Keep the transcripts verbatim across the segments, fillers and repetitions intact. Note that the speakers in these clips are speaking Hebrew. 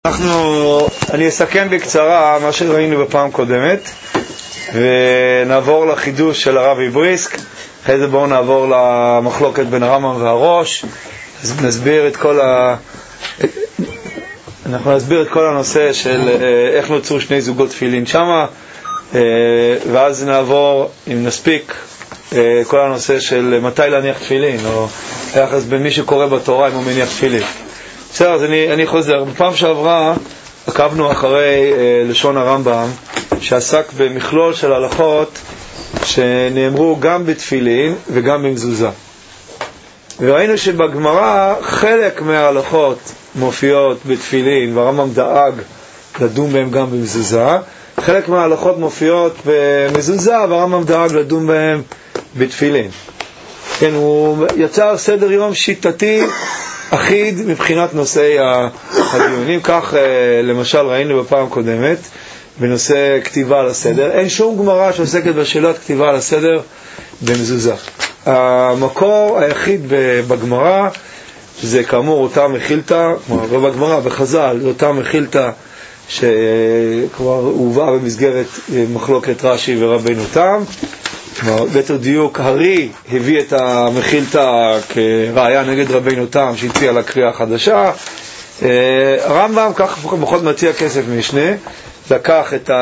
אנחנו, אני אסכם בקצרה מה שראינו בפעם קודמת ונעבור לחידוש של הרב איבריסק. אחרי זה בואו נעבור למחלוקת בין הרמב"ם והראש. אז נסביר את כל ה... אנחנו נסביר את כל הנושא של איך נוצרו שני זוגות תפילין שמה, ואז נעבור, אם נספיק, כל הנושא של מתי להניח תפילין, או היחס בין מי שקורא בתורה אם הוא מניח תפילין. בסדר, אז אני, אני חוזר. בפעם שעברה עקבנו אחרי אה, לשון הרמב"ם שעסק במכלול של הלכות שנאמרו גם בתפילין וגם במזוזה. וראינו שבגמרא חלק מההלכות מופיעות בתפילין והרמב"ם דאג לדון בהם גם במזוזה. חלק מההלכות מופיעות במזוזה והרמב"ם דאג לדון בהם בתפילין. כן, הוא יצר סדר יום שיטתי אחיד מבחינת נושאי הדיונים. כך למשל ראינו בפעם קודמת בנושא כתיבה על הסדר, אין שום גמרא שעוסקת בשאלת כתיבה על הסדר במזוזה. המקור היחיד בגמרא זה כאמור אותה מחילתא, לא בגמרא, בחז"ל, אותה מחילתא שכבר הובאה במסגרת מחלוקת רש"י ורבנו תם. ביתר דיוק, הרי הביא את המחילתא כראיה נגד רבנו תם שהציע לקריאה החדשה. הרמב"ם כך בכל מציע כסף משנה לקח את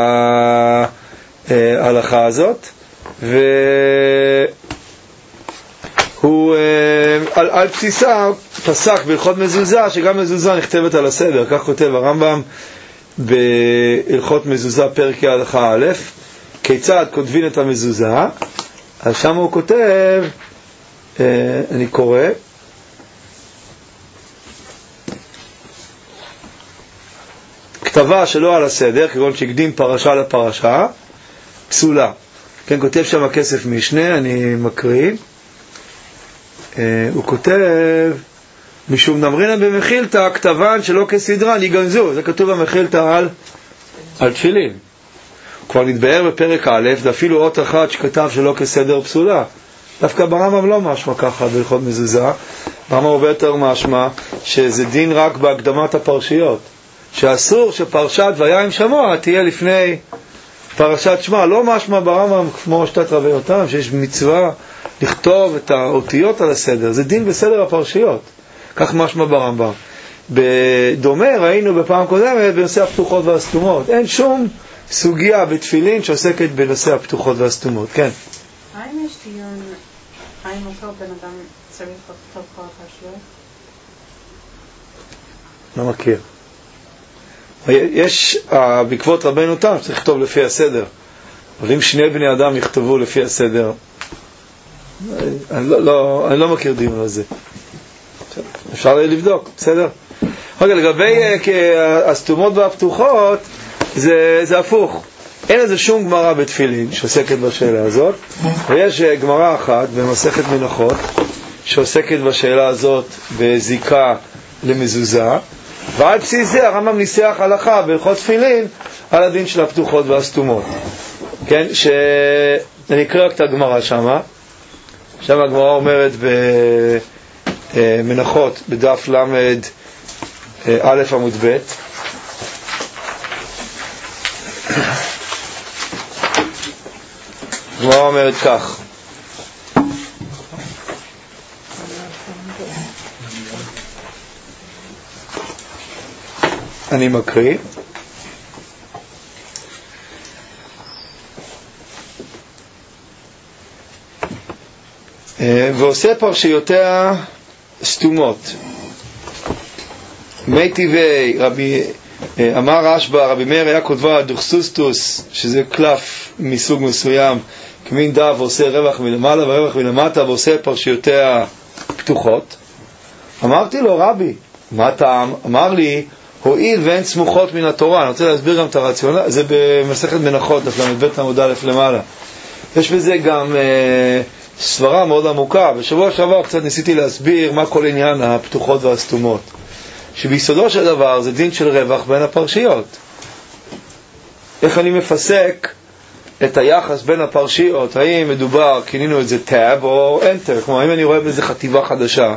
ההלכה הזאת והוא על, על בסיסה פסק בהלכות מזוזה שגם מזוזה נכתבת על הסדר. כך כותב הרמב"ם בהלכות מזוזה פרק הלכה א', כיצד כותבים את המזוזה. אז שם הוא כותב, אני קורא, כתבה שלא על הסדר, כגון שהקדים פרשה לפרשה, פסולה. כן, כותב שם הכסף משנה, אני מקריא. הוא כותב, משום נמרינא במחילתא, כתבן שלא כסדרן יגנזו. זה כתוב במחילתא על, על תפילין. כבר נתבהר בפרק א', ואפילו אות אחת שכתב שלא כסדר פסולה. דווקא ברמב"ם לא משמע ככה בהלכות מזוזה. ברמב"ם הרבה יותר משמע שזה דין רק בהקדמת הפרשיות, שאסור שפרשת ויען שמוע תהיה לפני פרשת שמע. לא משמע ברמב"ם כמו שתת רבנו תם שיש מצווה לכתוב את האותיות על הסדר, זה דין בסדר הפרשיות. כך משמע ברמב"ם. בדומה ראינו בפעם קודמת בנושא הפתוחות והסתומות. אין שום סוגיה בתפילין שעוסקת בנושא הפתוחות והסתומות. כן. האם יש דיון, האם אותו בן אדם צריך לכתוב כל הפרשיות? לא מכיר. יש, בעקבות רבנו תם צריך לכתוב לפי הסדר. אבל אם שני בני אדם יכתבו לפי הסדר, אני לא, לא, אני לא מכיר דיון על זה. אפשר לבדוק, בסדר? רגע, לגבי הסתומות והפתוחות, זה, זה הפוך. אין איזה שום גמרא בתפילין שעוסקת בשאלה הזאת, ויש גמרא אחת במסכת מנחות שעוסקת בשאלה הזאת בזיקה למזוזה, ועל בסיס זה הרמב"ם ניסח הלכה בהלכות תפילין על הדין של הפתוחות והסתומות. כן, שאני אקרא רק את הגמרא שמה. שם הגמרא אומרת במנחות בדף למד א' עמוד ב', הגמרא אומרת כך, אני מקריא. ועושה פרשיותיה סתומות. מי טבעי רבי אמר רשב"א, רבי מאיר היה כותבה דוכסוסטוס, שזה קלף מסוג מסוים, כמין דף, ועושה רווח מלמעלה ורווח מלמטה, ועושה פרשיותיה פתוחות. אמרתי לו, רבי, מה טעם? אמר לי, הועיל ואין סמוכות מן התורה. אני רוצה להסביר גם את הרציונל, זה במסכת מנחות, בית עמוד א' למעלה. יש בזה גם אה, סברה מאוד עמוקה. בשבוע שעבר קצת ניסיתי להסביר מה כל עניין הפתוחות והסתומות. שביסודו של דבר זה דין של רווח בין הפרשיות. איך אני מפסק את היחס בין הפרשיות? האם מדובר, כינינו את זה טאב או אנטר? כלומר, אם אני רואה בזה חטיבה חדשה,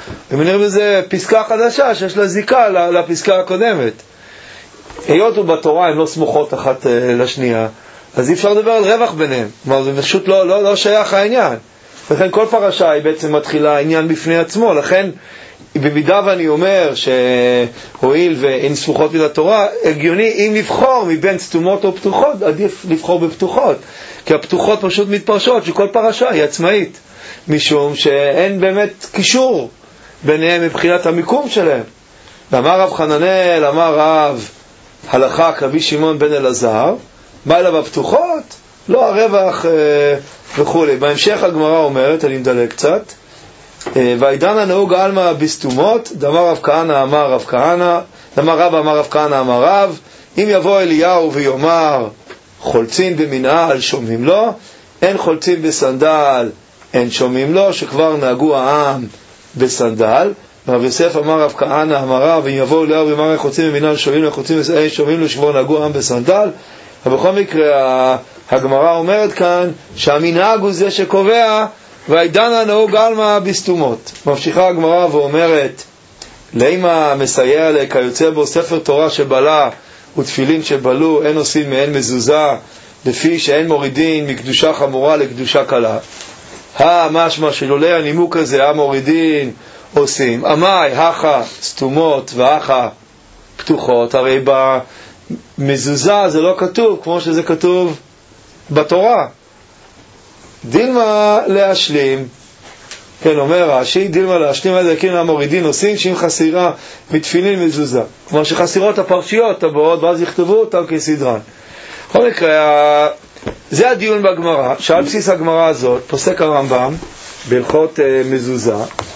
ומנהל בזה פסקה חדשה שיש לה זיקה לפסקה הקודמת. היות ובתורה הן לא סמוכות אחת לשנייה, אז אי אפשר לדבר על רווח ביניהם. כלומר, זה פשוט לא, לא, לא שייך העניין. לכן כל פרשה היא בעצם מתחילה עניין בפני עצמו. לכן, במידה ואני אומר שהועיל ואין סמוכות מן התורה, הגיוני אם לבחור מבין סתומות או פתוחות, עדיף לבחור בפתוחות. כי הפתוחות פשוט מתפרשות שכל פרשה היא עצמאית. משום שאין באמת קישור ביניהם מבחינת המיקום שלהם. ואמר רב חננאל, אמר רב הלכה כרבי שמעון בן אלעזר, מה אליו הפתוחות? לא הרווח אה, וכו'. בהמשך הגמרא אומרת, אני מדלג קצת, אה, והעידן הנהוג עלמא בסתומות, דאמר רב כהנא אמר רב כהנא, דאמר רב אמר רב כהנא אמר רב, אם יבוא אליהו ויאמר חולצין במנעל שומעים לו, אין חולצין בסנדל אין שומעים לו, שכבר נהגו העם בסנדל. רב יוסף אמר רב כהנא אמר רב, אם יבוא אליהו ויאמר חולצין במנעל שומעים לו, חולצין אין שומעים לו, שכבר נהגו העם בסנדל. ובכל מקרה הגמרא אומרת כאן שהמנהג הוא זה שקובע, והעידן הנהוג עלמא בסתומות. ממשיכה הגמרא ואומרת, לימה מסייע לכיוצא בו ספר תורה שבלה ותפילין שבלו, אין עושים מעין מזוזה, לפי שאין מורידין מקדושה חמורה לקדושה קלה. המשמע שלולא הנימוק הזה המורידין עושים אמי הכה סתומות והכה פתוחות. הרי במזוזה זה לא כתוב כמו שזה כתוב בתורה. דילמה להשלים, כן, אומר רש"י, דילמה להשלים על זה כאילו המורידין עושים שאם חסירה מתפילין מזוזה, כלומר שחסירות הפרשיות הבאות ואז יכתבו אותם כסדרן. בכל מקרה, זה הדיון בגמרא, שעל בסיס הגמרא הזאת פוסק הרמב"ם בהלכות מזוזה.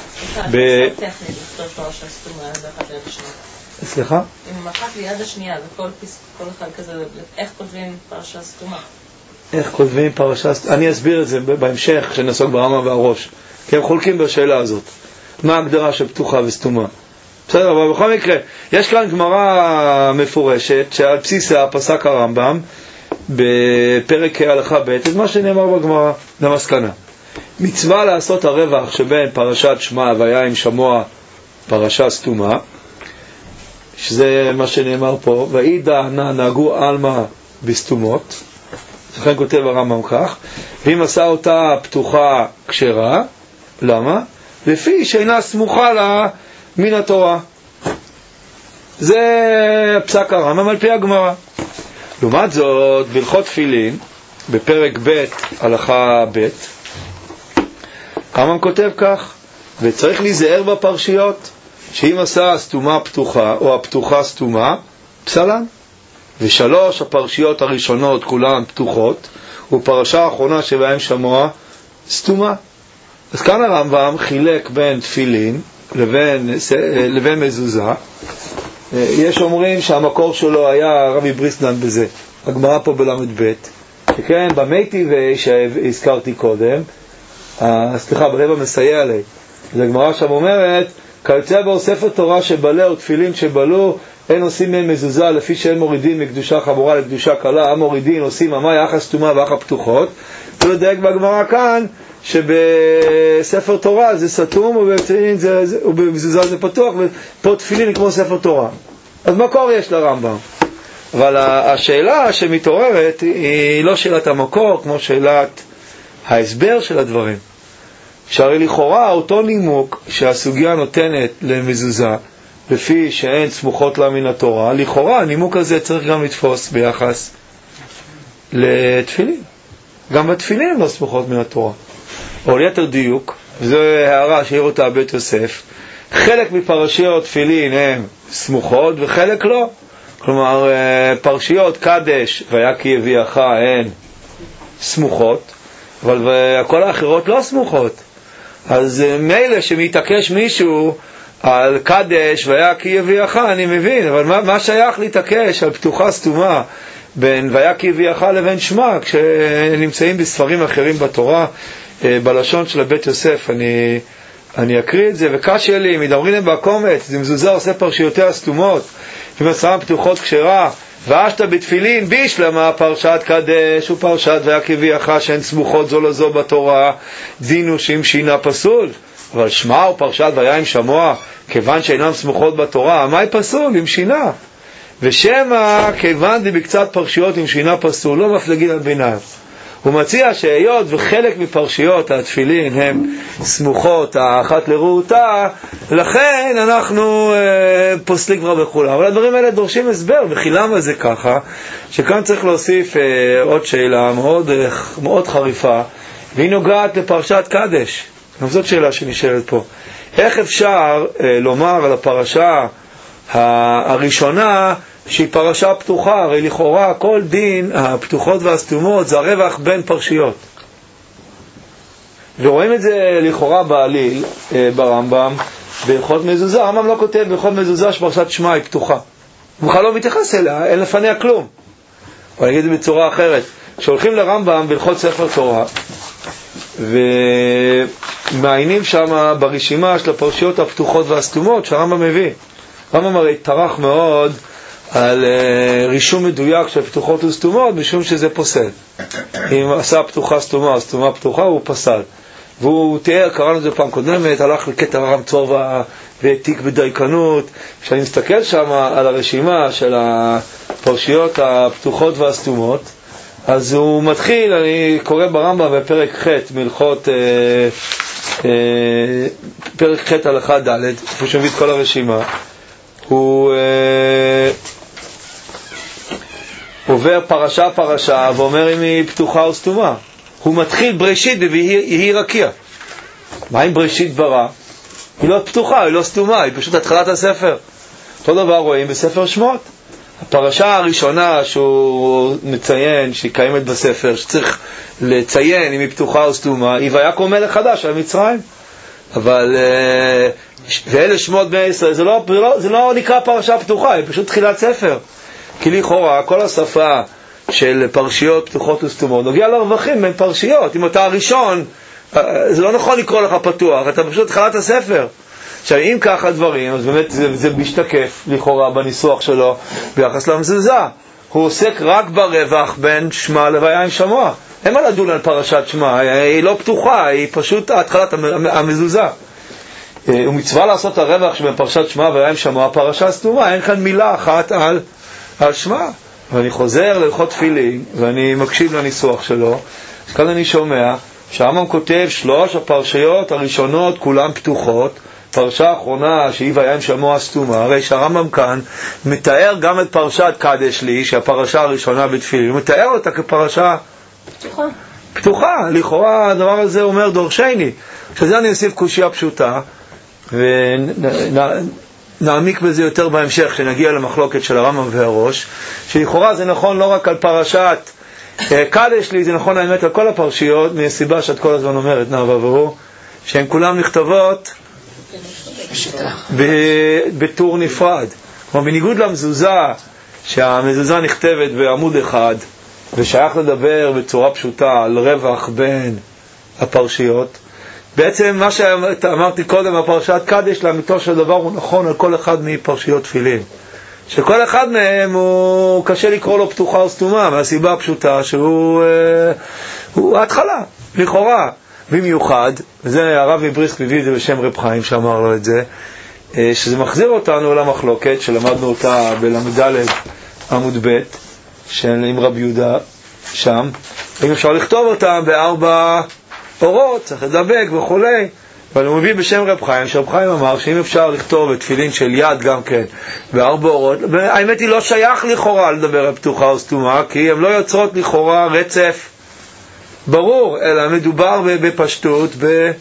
סליחה? אם אחת ליד השנייה, וכל אחד כזה, איך כותבים פרשה סתומה? איך כותבים פרשה סתומה? אני אסביר את זה בהמשך, שנעסוק ברמב"ם והראש. כי הם חולקים בשאלה הזאת. מה ההגדרה של פתוחה וסתומה? בסדר, אבל בכל מקרה, יש כאן גמרא מפורשת, שעל בסיסה פסק הרמב"ם, בפרק הלכה ב' את מה שנאמר בגמרא, למסקנה. מצווה לעשות הרווח שבין פרשת שמע והיה עם שמוע פרשה סתומה, שזה מה שנאמר פה, ואידא נהגו עלמא בסתומות, לכן כותב הרמב"ם כך, ואם עשה אותה פתוחה כשרה, למה? לפי שאינה סמוכה לה מן התורה. זה פסק הרמב"ם על פי הגמרא. לעומת זאת, בהלכות תפילין, בפרק ב' הלכה ב', הרמב"ם כותב כך, וצריך להיזהר בפרשיות, שאם עשה סתומה פתוחה, או הפתוחה סתומה, פסלן. ושלוש הפרשיות הראשונות כולן פתוחות, ופרשה האחרונה שבהם שמוע סתומה. אז כאן הרמב"ם חילק בין תפילין לבין, לבין מזוזה. יש אומרים שהמקור שלו היה רבי בריסלנד בזה, הגמרא פה בלמד ב', שכן במייטי שהזכרתי קודם, סליחה, ברבע מסייע לי, זו הגמרא שם אומרת, כיוצא בו ספר תורה שבלה ותפילין שבלו, אין עושים מהם מזוזה לפי שאין מורידין מקדושה חמורה לקדושה קלה, המורידין עושים אמי אחת סתומה ואחת פתוחות. זה דייק בגמרא כאן שבספר תורה זה סתום ובתפילין זה, זה, ובמזוזה זה פתוח, ופה תפילין כמו ספר תורה. אז מקור יש לרמב"ם. אבל השאלה שמתעוררת היא לא שאלת המקור כמו שאלת ההסבר של הדברים. שהרי לכאורה אותו נימוק שהסוגיה נותנת למזוזה לפי שאין סמוכות לה מן התורה, לכאורה הנימוק הזה צריך גם לתפוס ביחס לתפילין. גם בתפילין לא סמוכות מן התורה. או ליתר דיוק, זו הערה שהעיר אותה בית יוסף, חלק מפרשיות תפילין הן סמוכות וחלק לא. כלומר, פרשיות קדש והיה כי יביאך הן סמוכות, אבל כל האחרות לא סמוכות. אז מילא שמתעקש מישהו על קדש והיה כי יביאך, אני מבין, אבל מה, מה שייך להתעקש על פתוחה סתומה בין והיה כי יביאך לבין שמע, כשנמצאים בספרים אחרים בתורה, בלשון של בית יוסף, אני, אני אקריא את זה, וקשה לי, מדמרינם בקומץ, זה מזוזה עושה פרשיותיה סתומות, ומצרם פתוחות כשרה, ואשת בתפילין בישלמה פרשת קדש ופרשת והיה כי יביאך שהן סמוכות זו לזו בתורה, דינו שאם שינה פסול. אבל שמע או פרשת ויען שמוע, כיוון שאינם סמוכות בתורה, מה פסול? עם שינה. ושמה, כיוון דבקצת פרשיות עם שינה פסול, לא מפלגים על ביניים. הוא מציע שהיות וחלק מפרשיות התפילין הם סמוכות האחת לרעותה, לכן אנחנו אה, פוסלים כבר בכולם. אבל הדברים האלה דורשים הסבר, וכי למה זה ככה? שכאן צריך להוסיף אה, עוד שאלה מאוד, אה, מאוד חריפה, והיא נוגעת לפרשת קדש. זאת שאלה שנשאלת פה. איך אפשר אה, לומר על הפרשה הראשונה שהיא פרשה פתוחה? הרי לכאורה כל דין הפתוחות והסתומות זה הרווח בין פרשיות, ורואים את זה לכאורה בעליל ברמב"ם בהלכות מזוזה. הרמב"ם לא כותב בהלכות מזוזה שפרשת שמע היא פתוחה, הוא בכלל לא מתייחס אליה, אין לפניה כלום. או אני אגיד את זה בצורה אחרת, כשהולכים לרמב"ם בהלכות ספר תורה ומעיינים שם ברשימה של הפרשיות הפתוחות והסתומות שהרמב"ם מביא, הרמב"ם הרי טרח מאוד על uh, רישום מדויק של פתוחות וסתומות, משום שזה פוסל. אם עשה פתוחה סתומה, סתומה פתוחה, הוא פסל. והוא תיאר, קראנו את זה פעם קודמת, הלך לקטע הרם צורבה והעתיק בדייקנות. כשאני מסתכל שם על הרשימה של הפרשיות הפתוחות והסתומות, אז הוא מתחיל, אני קורא ברמב"ם בפרק ח' מלכות, אה, אה, פרק ח' הלכה ד', איפה שמביא את כל הרשימה, הוא אה, עובר פרשה פרשה ואומר אם היא פתוחה או סתומה. הוא מתחיל בראשית ויהי רקיע. מה עם בראשית ברא? היא לא פתוחה, היא לא סתומה, היא פשוט התחלת הספר. אותו דבר רואים בספר שמות. הפרשה הראשונה שהוא מציין, שהיא קיימת בספר, שצריך לציין אם היא פתוחה או סתומה, היא ויקום מלך חדש על מצרים. אבל ואלה שמות בני ישראל, זה לא, זה, לא, זה לא נקרא פרשה פתוחה, היא פשוט תחילת ספר. כי לכאורה כל השפה של פרשיות פתוחות וסתומות נוגע לרווחים בין פרשיות. אם אתה הראשון, זה לא נכון לקרוא לך פתוח, אתה פשוט תחילת הספר. עכשיו אם ככה דברים, אז באמת זה, זה משתקף לכאורה בניסוח שלו ביחס למזוזה. הוא עוסק רק ברווח בין שמע לויען שמוע. אין מה לדון על פרשת שמע, היא לא פתוחה, היא פשוט התחלת המזוזה. הוא מצווה לעשות הרווח שבין פרשת שמע ויען שמוע פרשה סתומה, אין כאן מילה אחת על, על שמע. ואני חוזר להלכות תפילין ואני מקשיב לניסוח שלו, אז כאן אני שומע שהרמב"ם כותב שלוש הפרשיות הראשונות כולן פתוחות, פרשה האחרונה שהיא ויען שמוע סתומה. הרי שהרמב"ם כאן מתאר גם את פרשת קדש לי, שהפרשה הראשונה בתפילין, הוא מתאר אותה כפרשה פתוחה. פתוחה, לכאורה הדבר הזה אומר דורשני. שזה אני אוסיף קושיה פשוטה ונעמיק בזה יותר בהמשך שנגיע למחלוקת של הרמב"ם והראש, שלכאורה זה נכון לא רק על פרשת קדש לי, זה נכון האמת על כל הפרשיות, מהסיבה שאת כל הזמן אומרת נאווה והוא, שהן כולן נכתבות בטור נפרד. כמו בניגוד למזוזה, שהמזוזה נכתבת בעמוד אחד ושייך לדבר בצורה פשוטה על רווח בין הפרשיות, בעצם מה שאמרתי קודם הפרשת קדש לאמיתו של דבר הוא נכון על כל אחד מפרשיות תפילין, שכל אחד מהם הוא קשה לקרוא לו פתוחה או סתומה מהסיבה הפשוטה שהוא אה, הוא ההתחלה לכאורה. במיוחד, וזה הרב מבריסק מביא את זה בשם רב חיים שאמר לו את זה, אה, שזה מחזיר אותנו למחלוקת שלמדנו אותה בלמד' עמוד ב' של עם רב יהודה שם, אם אפשר לכתוב אותה בארבע אורות, צריך לדבק וכולי. אבל הוא מביא בשם רב חיים, שרב חיים אמר שאם אפשר לכתוב את תפילין של יד גם כן בארבע אורות, האמת היא לא שייך לכאורה לדבר על פתוחה או סתומה, כי הם לא יוצרות לכאורה רצף ברור, אלא מדובר בפשטות ב...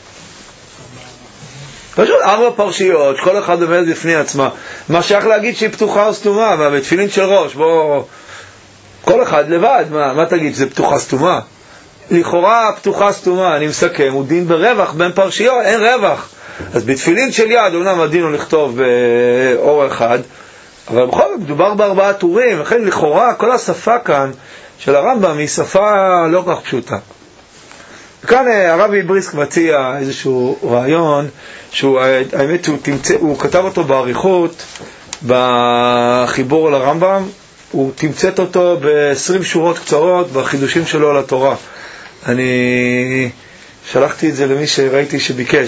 פשוט ארבע פרשיות, כל אחד עומד בפני עצמה. מה שייך להגיד שהיא פתוחה או סתומה? מה, בתפילין של ראש, בוא... כל אחד לבד, מה, מה תגיד, זה פתוחה סתומה? לכאורה פתוחה סתומה, אני מסכם, הוא דין ברווח בין פרשיות, אין רווח. אז בתפילין של יד, אומנם הדין הוא לכתוב באור אחד, אבל בכל זאת מדובר בארבעה טורים, לכן לכאורה כל השפה כאן של הרמב"ם היא שפה לא כך פשוטה. וכאן הרבי מבריסק מציע איזשהו רעיון, שהוא, האמת הוא, תמצא, הוא כתב אותו בעריכות, בחיבור לרמב"ם, הוא תמצאת אותו ב-עשרים שורות קצרות בחידושים שלו על התורה. אני שלחתי את זה למי שראיתי שביקש,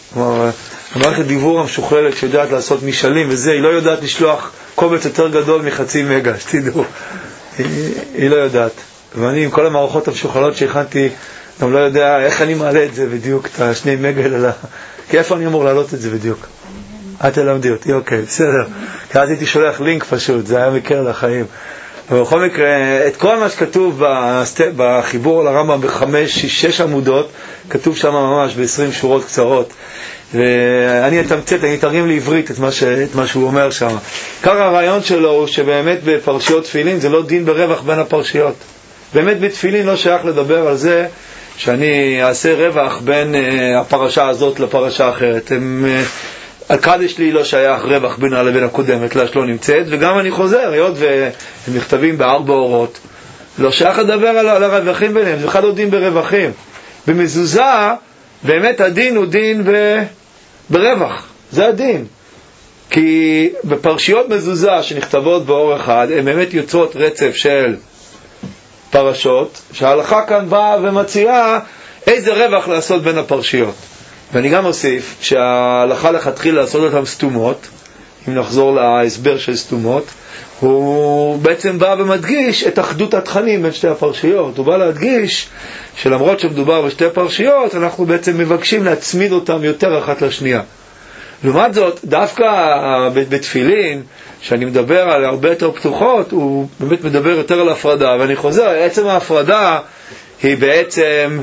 כלומר, המערכת דיבור המשוכללת שיודעת לעשות משאלים וזה, היא לא יודעת לשלוח קובץ יותר גדול מחצי מגה, שתדעו. היא, היא לא יודעת. ואני עם כל המערכות המשוכללות שהכנתי, גם לא יודע איך אני מעלה את זה בדיוק, את השני מגה, אלא... כי איפה אני אמור להעלות את זה בדיוק? את תלמדי אותי, אוקיי, בסדר. כי אז הייתי שולח לינק פשוט, זה היה מקר לחיים. אבל בכל מקרה, את כל מה שכתוב בחיבור לרמב"ם בחמש, שש, שש עמודות, כתוב שם ממש ב-עשרים שורות קצרות. ואני אתמצת, אני אתרגם לעברית את מה, ש... את מה שהוא אומר שם. כך הרעיון שלו הוא שבאמת בפרשיות תפילין זה לא דין ברווח בין הפרשיות. באמת בתפילין לא שייך לדבר על זה שאני אעשה רווח בין uh, הפרשה הזאת לפרשה האחרת. הם... Uh, הקדש לי לא שייך רווח בינה לבין הקודמת, לה שלא נמצאת, וגם אני חוזר, היות והם נכתבים בארבע אורות, לא שייך לדבר על, על הרווחים ביניהם, זה בכלל לא דין ברווחים. במזוזה, באמת הדין הוא דין ב, ברווח, זה הדין. כי בפרשיות מזוזה שנכתבות באור אחד, הן באמת יוצרות רצף של פרשות, שההלכה כאן באה ומציעה איזה רווח לעשות בין הפרשיות. ואני גם אוסיף שההלכה לכתחיל לעשות אותם סתומות, אם נחזור להסבר של סתומות, הוא בעצם בא ומדגיש את אחדות התכנים בין שתי הפרשיות. הוא בא להדגיש שלמרות שמדובר בשתי פרשיות, אנחנו בעצם מבקשים להצמיד אותם יותר אחת לשנייה. לעומת זאת, דווקא בתפילין, שאני מדבר על הרבה יותר פתוחות, הוא באמת מדבר יותר על הפרדה. ואני חוזר, עצם ההפרדה היא בעצם...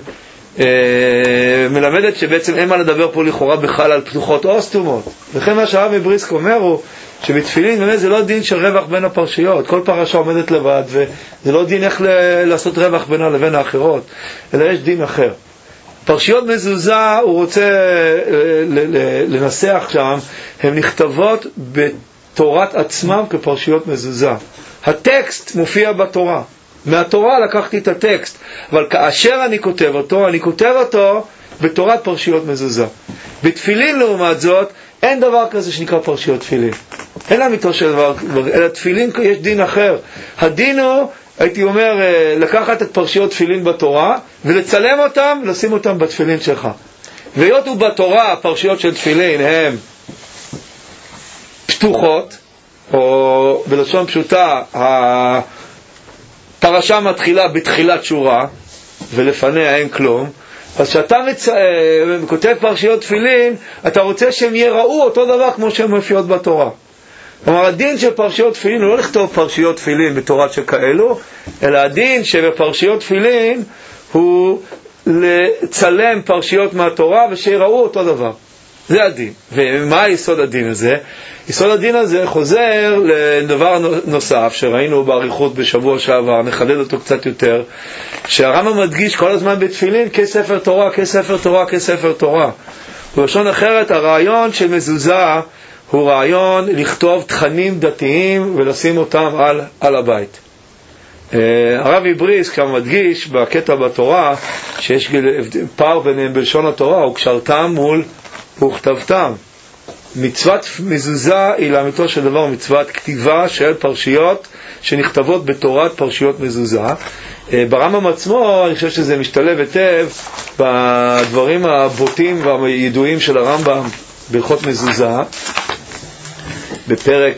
מלמדת שבעצם אין מה לדבר פה לכאורה בכלל על פתוחות או סתומות. וכן מה שהרב מבריסק אומר הוא שבתפילין באמת זה לא דין של רווח בין הפרשיות, כל פרשה עומדת לבד וזה לא דין איך ל- לעשות רווח בינה לבין האחרות, אלא יש דין אחר. פרשיות מזוזה הוא רוצה ל- ל- לנסח שם, הן נכתבות בתורת עצמם כפרשיות מזוזה. הטקסט מופיע בתורה, מהתורה לקחתי את הטקסט, אבל כאשר אני כותב אותו, אני כותב אותו בתורת פרשיות מזוזה. בתפילין לעומת זאת, אין דבר כזה שנקרא פרשיות תפילין. אין אמיתו של דבר, אלא תפילין יש דין אחר. הדין הוא, הייתי אומר, לקחת את פרשיות תפילין בתורה, ולצלם אותם, ולשים אותם בתפילין שלך. והיות ובתורה, הפרשיות של תפילין הן פתוחות, או בלשון פשוטה, ה... פרשה מתחילה בתחילת שורה, ולפניה אין כלום. אז כשאתה מצ... כותב פרשיות תפילין, אתה רוצה שהם יראו אותו דבר כמו שהם מופיעות בתורה. כלומר, הדין של פרשיות תפילין הוא לא לכתוב פרשיות תפילין בתורת שכאלו, אלא הדין שבפרשיות תפילין הוא לצלם פרשיות מהתורה ושיראו אותו דבר. זה הדין. ומה היסוד הדין הזה? יסוד הדין הזה חוזר לדבר נוסף שראינו באריכות בשבוע שעבר, נחדד אותו קצת יותר, שהרמב"ם מדגיש כל הזמן בתפילין כספר תורה, כספר תורה, כספר תורה. ובלשון אחרת, הרעיון של מזוזה הוא רעיון לכתוב תכנים דתיים ולשים אותם על, על הבית. הרב מבריסק גם מדגיש בקטע בתורה שיש פער ביניהם בלשון התורה, הוא קשרתם מול וכתבתם. מצוות מזוזה היא לאמיתו של דבר מצוות כתיבה של פרשיות שנכתבות בתורת פרשיות מזוזה. ברמב"ם עצמו אני חושב שזה משתלב היטב בדברים הבוטים והידועים של הרמב"ם בהלכות מזוזה, בפרק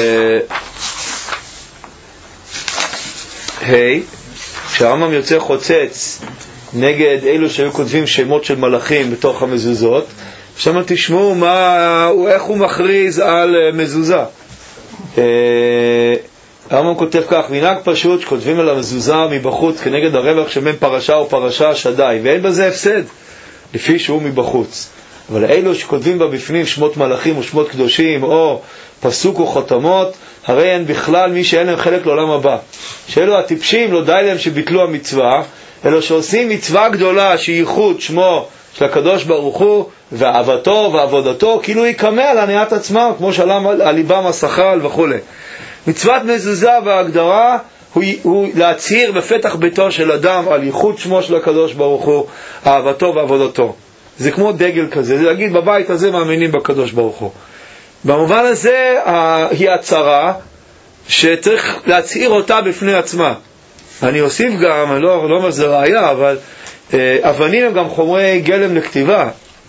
ה' כשהרמב"ם יוצא חוצץ נגד אלו שהיו כותבים שמות של מלאכים בתוך המזוזות, שם תשמעו מה, איך הוא מכריז על מזוזה. הרמב"ם כותב כך: מנהג פשוט שכותבים על המזוזה מבחוץ כנגד הרווח שבין פרשה או פרשה שדי, ואין בזה הפסד לפי שהוא מבחוץ. אבל אלו שכותבים בה בפנים שמות מלאכים או שמות קדושים או פסוק או חותמות, הרי אין בכלל מי שאין להם חלק לעולם הבא. שאלו הטיפשים לא די להם שביטלו המצווה, אלא שעושים מצווה גדולה שהיא ייחוד שמו של הקדוש ברוך הוא ואהבתו ועבודתו, כאילו יקמא על עניית עצמם, כמו שעלה על ליבם השכל וכו'. מצוות מזוזה וההגדרה הוא, הוא להצהיר בפתח ביתו של אדם על ייחוד שמו של הקדוש ברוך הוא, אהבתו ועבודתו. זה כמו דגל כזה, זה להגיד בבית הזה מאמינים בקדוש ברוך הוא. במובן הזה היא הצהרה שצריך להצהיר אותה בפני עצמה. אני אוסיף גם, אני לא, לא אומר שזה ראיה, אבל אבנים הם גם חומרי גלם לכתיבה.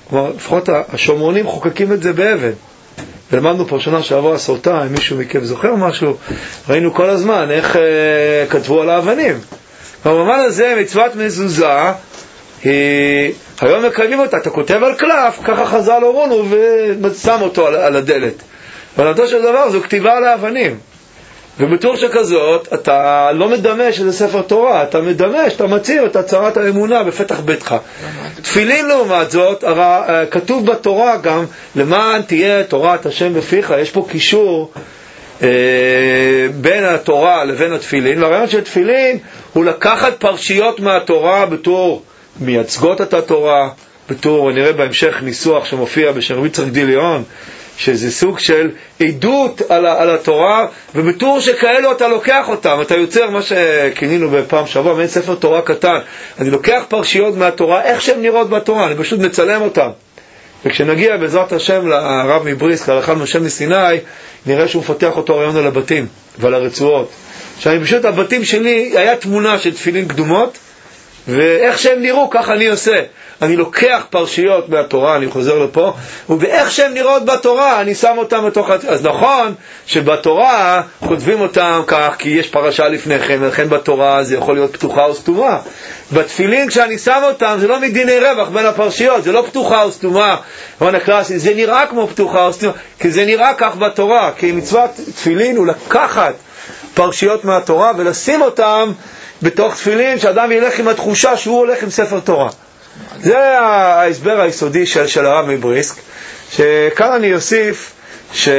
כלומר, לפחות השומרונים חוקקים את זה באבן. ולמדנו פה שנה שעברה הסוטה, אם מישהו מכם זוכר משהו, ראינו כל הזמן איך אה, כתבו על האבנים. במובן הזה מצוות מזוזה, היא, היום מקיימים אותה, אתה כותב על קלף, ככה חז"ל הורונו ושם אותו על, על הדלת. ולעתו של דבר זו כתיבה על האבנים. ובתור שכזאת, אתה לא מדמה שזה ספר תורה, אתה מדמה שאתה מצהיר את הצהרת האמונה בפתח ביתך. תפילין לעומת זאת, הרי, כתוב בתורה גם, למען תהיה תורת השם בפיך, יש פה קישור אה, בין התורה לבין התפילין, והרעיון של תפילין הוא לקחת פרשיות מהתורה בתור מייצגות את התורה, בתור, נראה בהמשך ניסוח שמופיע בשרביט צרדיליון, שזה סוג של עדות על, על התורה, ובתור שכאלו אתה לוקח אותם, אתה יוצר מה שכינינו בפעם שבוע, מעין ספר תורה קטן, אני לוקח פרשיות מהתורה, איך שהן נראות בתורה, אני פשוט מצלם אותם. וכשנגיע בעזרת השם לרב מבריסק, להלכה משה מסיני, נראה שהוא מפתח אותו רעיון על הבתים ועל הרצועות. שאני פשוט, הבתים שלי היה תמונה של תפילין קדומות, ואיך שהם נראו, ככה אני עושה. אני לוקח פרשיות מהתורה, אני חוזר לפה, ובאיך שהם נראות בתורה, אני שם אותם בתוך... אז נכון שבתורה כותבים אותם כך, כי יש פרשה לפניכם, ולכן בתורה זה יכול להיות פתוחה או סתומה. בתפילין, כשאני שם אותם, זה לא מדיני רווח בין הפרשיות, זה לא פתוחה או סתומה. הקלאסי, זה נראה כמו פתוחה או סתומה, כי זה נראה כך בתורה, כי מצוות תפילין הוא לקחת פרשיות מהתורה ולשים אותם בתוך תפילין, שאדם ילך עם התחושה שהוא הולך עם ספר תורה. זה ההסבר היסודי של, של הרב מבריסק, שכאן אני אוסיף שאני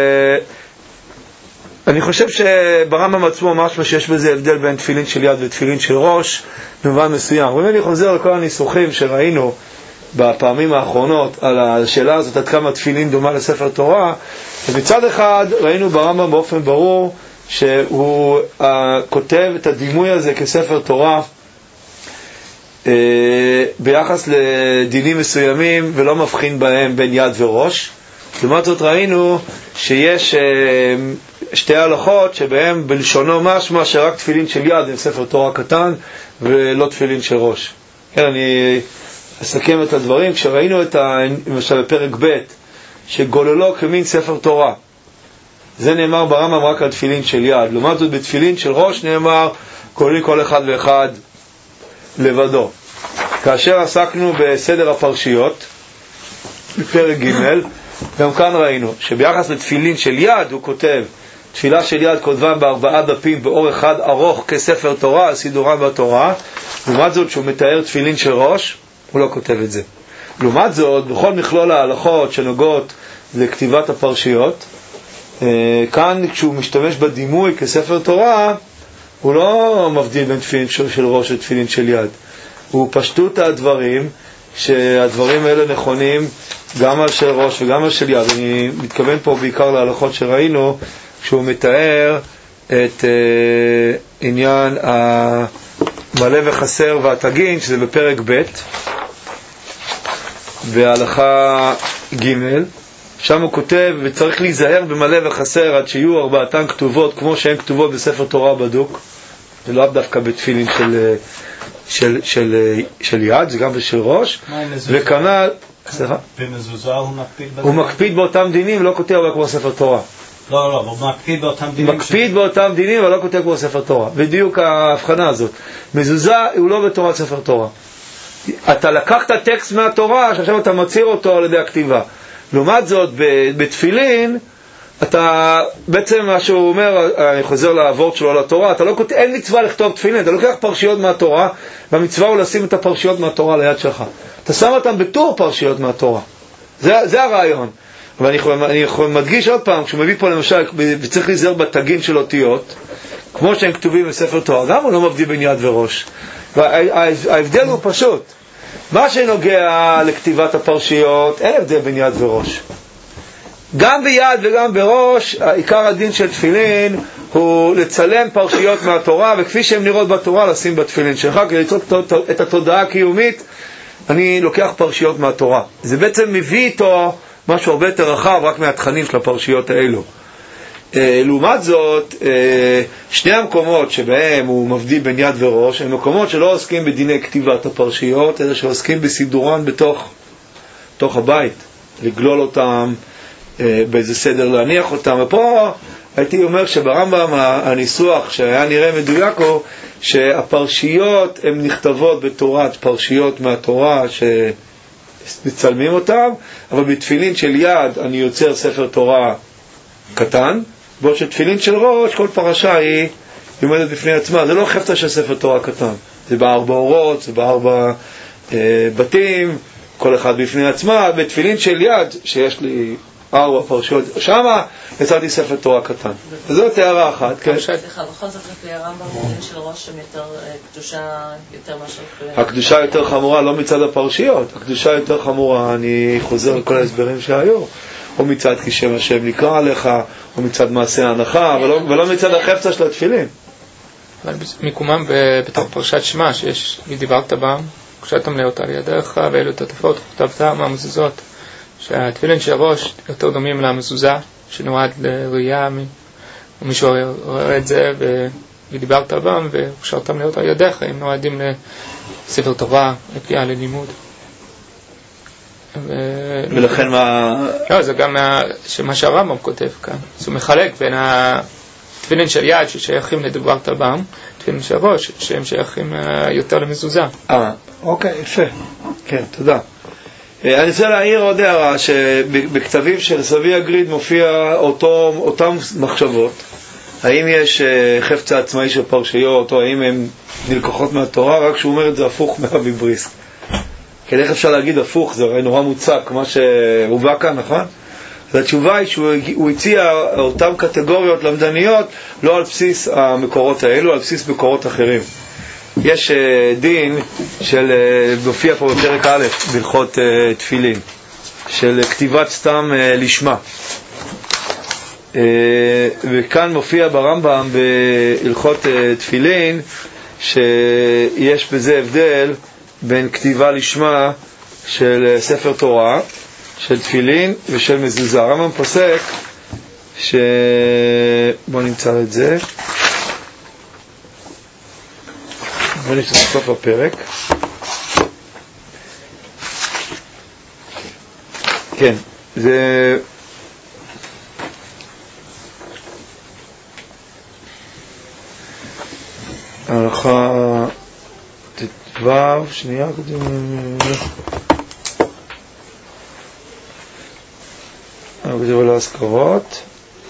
חושב שברמב"ם עצמו משמע שיש בזה הבדל בין תפילין של יד ותפילין של ראש במובן מסוים. ואם אני חוזר לכל הניסוחים שראינו בפעמים האחרונות על השאלה הזאת עד כמה תפילין דומה לספר תורה, אז מצד אחד ראינו ברמב"ם באופן ברור שהוא uh, כותב את הדימוי הזה כספר תורה uh, ביחס לדינים מסוימים ולא מבחין בהם בין יד וראש. לעומת זאת ראינו שיש uh, שתי הלכות שבהם בלשונו משמע שרק תפילין של יד הם ספר תורה קטן ולא תפילין של ראש. כן, אני אסכם את הדברים. כשראינו את ה... למשל בפרק ב' שגוללו כמין ספר תורה, זה נאמר ברמב"ם רק על תפילין של יד. לעומת זאת בתפילין של ראש נאמר כוללים כל אחד ואחד לבדו. כאשר עסקנו בסדר הפרשיות בפרק ג', גם כאן ראינו שביחס לתפילין של יד הוא כותב תפילה של יד כותבם בארבעה דפים באור אחד ארוך כספר תורה, סידורם בתורה. לעומת זאת שהוא מתאר תפילין של ראש הוא לא כותב את זה. לעומת זאת בכל מכלול ההלכות שנוגעות לכתיבת הפרשיות, כאן כשהוא משתמש בדימוי כספר תורה הוא לא מבדיל בין תפילין של ראש לתפילין של יד. הוא פשטות הדברים שהדברים האלה נכונים גם על של ראש וגם על של יד. אני מתכוון פה בעיקר להלכות שראינו כשהוא מתאר את uh, עניין המלא וחסר והתגין, שזה בפרק ב' בהלכה ג', שם הוא כותב וצריך להיזהר במלא וחסר עד שיהיו ארבעתן כתובות כמו שהן כתובות בספר תורה בדוק. זה לא דווקא בתפילין של, של, של, של יד, זה גם בשל ראש. וכנ"ל במזוזה הוא מקפיד הוא מקפיד באותם דינים ולא כותב רק כמו ספר תורה. לא, לא, הוא מקפיד באותם דינים. מקפיד באותם דינים ולא כותב כמו ספר תורה. בדיוק ההבחנה הזאת. מזוזה הוא לא בתורת ספר תורה. אתה לקחת טקסט מהתורה שעכשיו אתה מצהיר אותו על ידי הכתיבה. לעומת זאת בתפילין אתה בעצם מה שהוא אומר, אני חוזר לעבוד שלו על התורה, אתה לא כותב, אין מצווה לכתוב תפילין, אתה לוקח פרשיות מהתורה והמצווה הוא לשים את הפרשיות מהתורה ליד שלך, אתה שם אותם בתור פרשיות מהתורה. זה, זה הרעיון. ואני אני מדגיש עוד פעם, כשהוא מביא פה למשל וצריך להיזהר בתגין של אותיות כמו שהם כתובים בספר תורה, גם הוא לא מבדיל בין יד וראש. וההבדל הוא פשוט, מה שנוגע לכתיבת הפרשיות אין הבדל בין יד וראש. גם ביד וגם בראש עיקר הדין של תפילין הוא לצלם פרשיות מהתורה וכפי שהן נראות בתורה לשים בתפילין שלך כדי ליצור את התודעה הקיומית. אני לוקח פרשיות מהתורה, זה בעצם מביא איתו משהו הרבה יותר רחב רק מהתכנים של הפרשיות האלו. לעומת זאת שני המקומות שבהם הוא מבדיל בין יד וראש הם מקומות שלא עוסקים בדיני כתיבת הפרשיות אלא שעוסקים בסידורן בתוך תוך הבית, לגלול אותם, באיזה סדר להניח אותם. ופה הייתי אומר שברמב"ם הניסוח שהיה נראה מדויק הוא שהפרשיות הן נכתבות בתורת פרשיות מהתורה שמצלמים אותם, אבל בתפילין של יד אני יוצר ספר תורה קטן, בעוד שתפילין של ראש כל פרשה היא עומדת בפני עצמה. זה לא חפצה של ספר תורה קטן, זה בארבע אורות, זה בארבע אה, בתים, כל אחד בפני עצמה. בתפילין של יד שיש לי ארבע פרשיות, שמה יצאתי ספר תורה קטן. וזאת הערה אחת. כן? סליחה, בכל זאת לפי הרמב"ם בתפילין של ראש הם יותר קדושה יותר מאשר... הקדושה יותר חמורה לא מצד הפרשיות, הקדושה יותר חמורה, אני חוזר על כל ההסברים שהיו, או מצד כי שם השם נקרא עליך, או מצד מעשה ההנחה, ולא, ולא מצד החפצה של התפילין. אבל מקומם בתוך פרשת שמע, שיש ודיברת בם, קשתם להיות על ידיך, ואלו תטפות, כתבתם המזוזות, שהתפילין של ראש יותר דומים למזוזה, שנועד לראייה, ומישהו רואה את זה, ודיברת בם, וקשתם להיות על ידיך, הם נועדים לספר תורה, לפגיעה ללימוד. ולכן מה... לא, זה גם מה שהרמב"ם כותב כאן. הוא מחלק בין התפילין של יד ששייכים לדברת בם, תפילין של ראש שהם שייכים יותר למזוזה. אה, אוקיי, יפה. כן, תודה. אני רוצה להעיר עוד הערה, שבכתבים של סבי הגריד מופיע אותו, אותם מחשבות. האם יש חפצה עצמאי של פרשיות, או האם הן נלקחות מהתורה, רק שהוא אומר את זה הפוך מהרבי בריסק. כי איך אפשר להגיד הפוך, זה הרי נורא מוצק, מה שהובא כאן, נכון? אז התשובה היא שהוא הציע אותם קטגוריות למדניות, לא על בסיס המקורות האלו, על בסיס מקורות אחרים. יש דין של, מופיע פה בפרק א', בהלכות תפילין, של כתיבת סתם לשמה. וכאן מופיע ברמב"ם בהלכות תפילין, שיש בזה הבדל בין כתיבה לשמה של ספר תורה, של תפילין ושל מזוזה. הרמב"ם פוסק ש... בוא נמצא את זה. בוא נמצא סוף הפרק. כן, זה... הלכה... תתבב, שנייה, אני כותב על ההזכרות.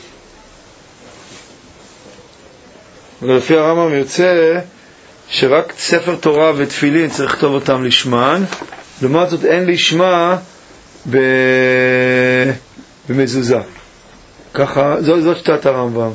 ולפי הרמב"ם יוצא שרק ספר תורה ותפילין צריך לכתוב אותם לשמן, לעומת זאת אין לשמה ב... במזוזה. ככה, זאת, זאת שתת הרמב"ם.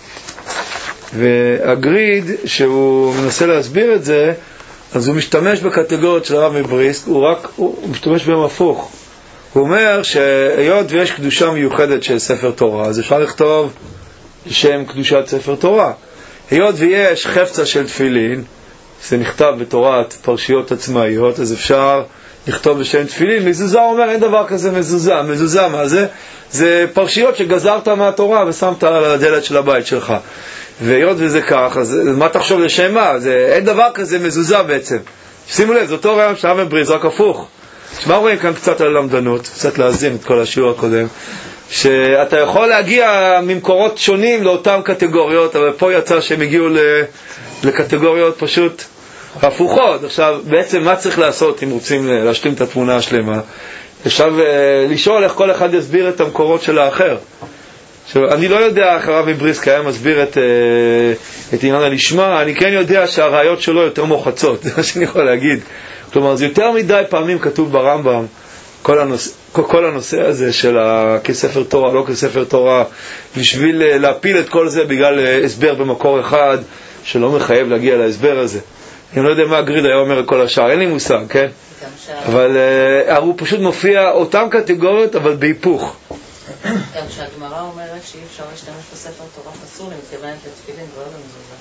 והגריד, שהוא מנסה להסביר את זה, אז הוא משתמש בקטגוריות של הרב מבריסק, הוא רק, הוא, הוא משתמש בהם הפוך. הוא אומר שהיות ויש קדושה מיוחדת של ספר תורה, אז אפשר לכתוב שם קדושת ספר תורה. היות ויש חפצה של תפילין, זה נכתב בתורת פרשיות עצמאיות, אז אפשר לכתוב בשם תפילין. מזוזה אומר, אין דבר כזה מזוזה. מזוזה, מה זה? זה פרשיות שגזרת מהתורה ושמת על הדלת של הבית שלך. והיות וזה כך, אז מה תחשוב לשם מה? זה, אין דבר כזה מזוזה בעצם. שימו לב, זה אותו רעיון של הרב מבריסק, רק הפוך. שמה רואים כאן קצת על למדנות, קצת להזין את כל השיעור הקודם, שאתה יכול להגיע ממקורות שונים לאותן קטגוריות, אבל פה יצא שהם הגיעו לקטגוריות פשוט הפוכות. עכשיו, בעצם מה צריך לעשות אם רוצים להשלים את התמונה השלמה? עכשיו, לשאול איך כל אחד יסביר את המקורות של האחר. עכשיו, אני לא יודע איך הרב מבריסק היה מסביר את, את עניין הלשמה, אני כן יודע שהראיות שלו יותר מוחצות, זה מה שאני יכול להגיד. כלומר, זה יותר מדי פעמים כתוב ברמב"ם, כל הנושא, כל הנושא הזה של כספר תורה, לא כספר תורה, בשביל להפיל את כל זה בגלל הסבר במקור אחד, שלא מחייב להגיע להסבר הזה. אני לא יודע מה הגריד היה אומר כל השאר, אין לי מושג, כן? אבל uh, הוא פשוט מופיע אותם קטגוריות, אבל בהיפוך. גם שהגמרא אומרת שאי אפשר להשתמש בספר תורה פסול, אם מתכוונת לתפילין ולא למזוזה.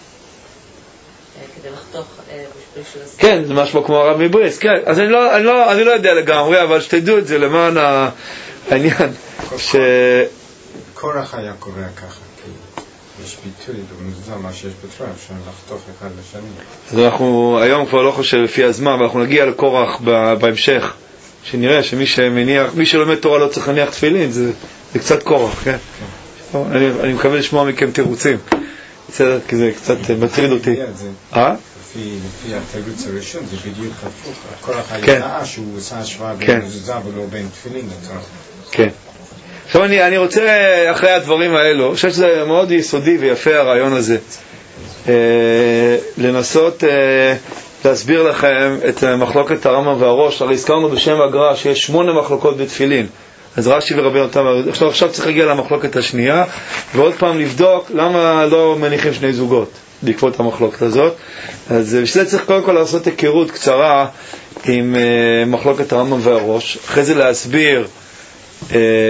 כדי לחתוך בשביל של... כן, זה משהו כמו הרב מבריסק, כן. אז אני לא, אני לא, אני לא יודע לגמרי, אבל שתדעו את זה למען העניין. ש... קורח היה קורא ככה, כי יש ביטוי במזוזה, מה שיש בתורה, אפשר לחתוך אחד לשני. אז אנחנו היום כבר לא חושב לפי הזמן, אבל אנחנו נגיע לקורח בהמשך, שנראה שמי שמניח, מי שלומד תורה לא צריך להניח תפילין, זה, זה קצת כורח, כן? אני, אני מקווה לשמוע מכם תירוצים. בסדר, כי זה קצת מטריד אותי. אה? לפי התירוץ הראשון, זה בדיוק הפוך. כל החיינה שהוא עושה השוואה בין מזוזה ולא בין תפילין. כן. עכשיו אני, אני רוצה, אחרי הדברים האלו, אני חושב שזה מאוד יסודי ויפה הרעיון הזה, אה, לנסות אה, להסביר לכם את מחלוקת הרמב"ם והראש. הרי הזכרנו בשם הגר"א שיש שמונה מחלוקות בתפילין. אז רש"י ורבי יונתן, עכשיו, עכשיו צריך להגיע למחלוקת השנייה, ועוד פעם לבדוק למה לא מניחים שני זוגות בעקבות המחלוקת הזאת. אז בשביל זה צריך קודם כל לעשות היכרות קצרה עם אה, מחלוקת הרמב"ם והראש, אחרי זה להסביר אה,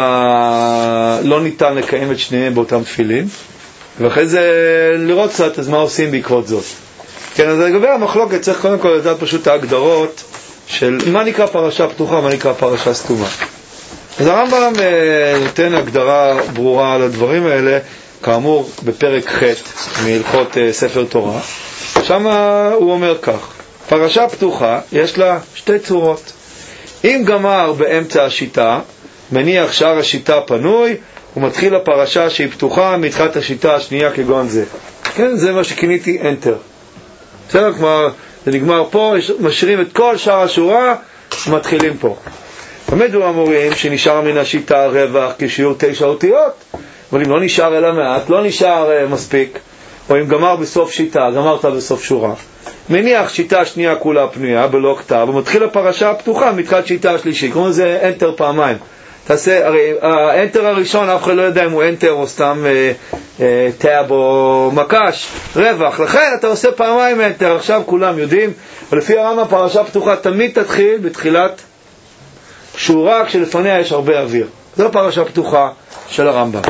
למה לא ניתן לקיים את שניהם באותם תפילין, ואחרי זה לראות קצת אז מה עושים בעקבות זאת. כן, אז לגבי המחלוקת צריך קודם כל לדעת פשוט ההגדרות של מה נקרא פרשה פתוחה, מה נקרא פרשה סתומה. אז הרמב"ם נותן הגדרה ברורה על הדברים האלה, כאמור בפרק ח' מהלכות ספר תורה. שם הוא אומר כך: פרשה פתוחה יש לה שתי צורות. אם גמר באמצע השיטה, מניח שער השיטה פנוי, הוא מתחיל לפרשה שהיא פתוחה מתחילת השיטה השנייה כגון זה. כן, זה מה שכיניתי enter. בסדר, כלומר, זה נגמר פה, משאירים את כל שאר השורה, מתחילים פה. באמת הוא אמורים שנשאר מן השיטה רווח כשיעור תשע אותיות, אבל אם לא נשאר אלא מעט, לא נשאר uh, מספיק, או אם גמר בסוף שיטה, גמרת בסוף שורה, מניח שיטה שנייה כולה פנויה, בלא כתב, ומתחיל הפרשה הפתוחה מתחילת שיטה השלישית. כמו זה אנטר פעמיים. תעשה, הרי האנטר הראשון אף אחד לא יודע אם הוא אנטר או סתם אה, אה, טאב או מקש, רווח. לכן אתה עושה פעמיים אנטר, עכשיו כולם יודעים. ולפי הרמב"ם פרשה פתוחה תמיד תתחיל בתחילת שורה כשלפניה יש הרבה אוויר. זו פרשה פתוחה של הרמב"ם.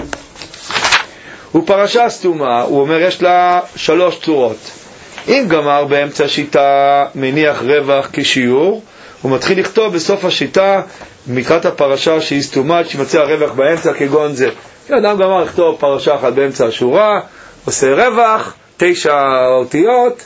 ופרשה סתומה, הוא אומר, יש לה שלוש צורות. אם גמר באמצע שיטה מניח רווח כשיעור, הוא מתחיל לכתוב בסוף השיטה מקראת הפרשה שהיא סתומה, שימצא הרווח באמצע כגון זה. אדם גמר לכתוב פרשה אחת באמצע השורה, עושה רווח, תשע אותיות,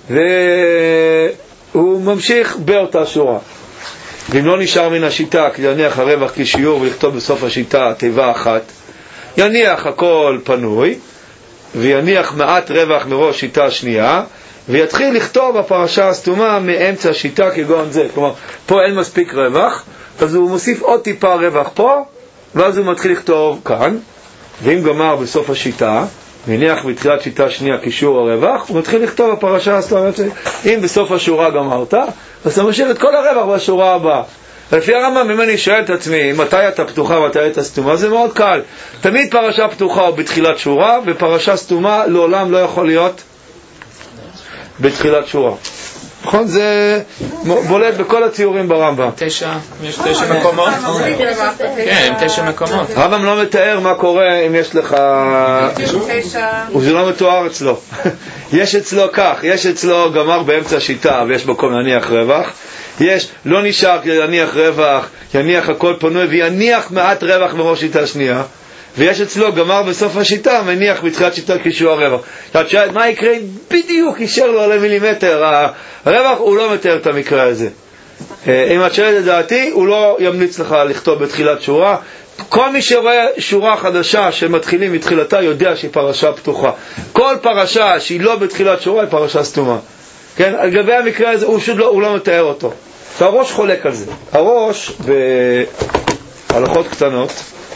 והוא ממשיך באותה שורה. ואם לא נשאר מן השיטה כדי להניח הרווח כשיעור ולכתוב בסוף השיטה תיבה אחת, יניח הכל פנוי, ויניח מעט רווח מראש שיטה שנייה, ויתחיל לכתוב הפרשה הסתומה מאמצע השיטה כגון זה. כלומר, פה אין מספיק רווח, אז הוא מוסיף עוד טיפה רווח פה, ואז הוא מתחיל לכתוב כאן. ואם גמר בסוף השיטה, מניח בתחילת שיטה שנייה כשיעור הרווח, הוא מתחיל לכתוב הפרשה הסתומה. אם בסוף השורה גמרת, אז אתה משאיר את כל הרווח בשורה הבאה. לפי הרמב"ם, אם אני שואל את עצמי מתי אתה פתוחה ומתי אתה סתומה, זה מאוד קל. תמיד פרשה פתוחה הוא בתחילת שורה, ופרשה סתומה לעולם לא יכול להיות בתחילת שורה. נכון? זה בולט בכל הציורים ברמב"ם. תשע, יש תשע מקומות? כן, תשע מקומות. הרמב"ם לא מתאר מה קורה אם יש לך... וזה לא מתואר אצלו. יש אצלו כך, יש אצלו גמר באמצע שיטה ויש מקום להניח רווח. יש, לא נשאר כדי להניח רווח, יניח הכל פנוי ויניח מעט רווח מראש שיטה שנייה. ויש אצלו גמר בסוף השיטה, מניח בתחילת שיטה כשיעור הרווח. את שואלת, מה יקרה אם בדיוק יישר לו על מילימטר הרווח? הוא לא מתאר את המקרה הזה. אם את שואלת את דעתי, הוא לא ימליץ לך לכתוב בתחילת שורה. כל מי שרואה שורה חדשה שמתחילים מתחילתה יודע שהיא פרשה פתוחה. כל פרשה שהיא לא בתחילת שורה היא פרשה סתומה. כן? על גבי המקרה הזה הוא, לא, הוא לא מתאר אותו. והראש חולק על זה. הראש בהלכות קטנות,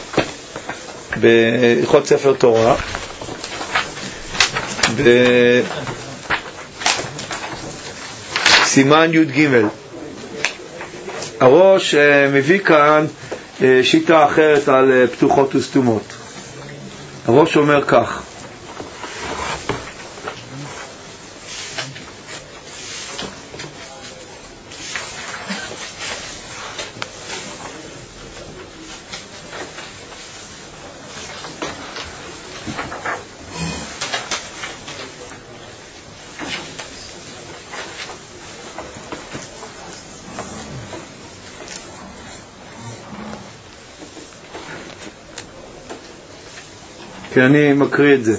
בהלכות ספר תורה, בסימן י' ג', הראש מביא כאן שיטה אחרת על פתוחות וסתומות. הראש אומר כך: כי אני מקריא את זה.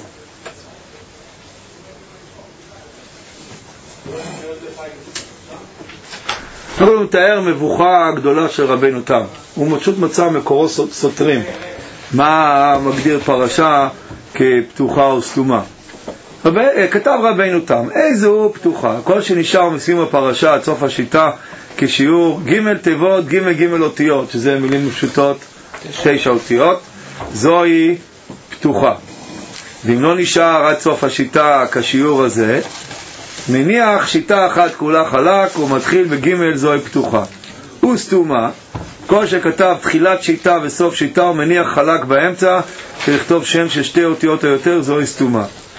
הוא מתאר מבוכה גדולה של רבינו תם. הוא פשוט מצא מקורות סותרים. מה מגדיר פרשה כפתוחה או סתומה? רב... כתב רבינו תם, איזו פתוחה? כל שנשאר מסיום הפרשה עד סוף השיטה כשיעור ג' תיבות, ג' ג' אותיות, שזה מילים פשוטות, תשע אותיות, זוהי פתוחה. ואם לא נשאר עד סוף השיטה כשיעור הזה, מניח שיטה אחת כולה חלק ומתחיל בג' זוהי פתוחה. הוא סתומה, כל שכתב תחילת שיטה וסוף שיטה הוא מניח חלק באמצע, שלכתוב שם של שתי אותיות או יותר זוהי סתומה.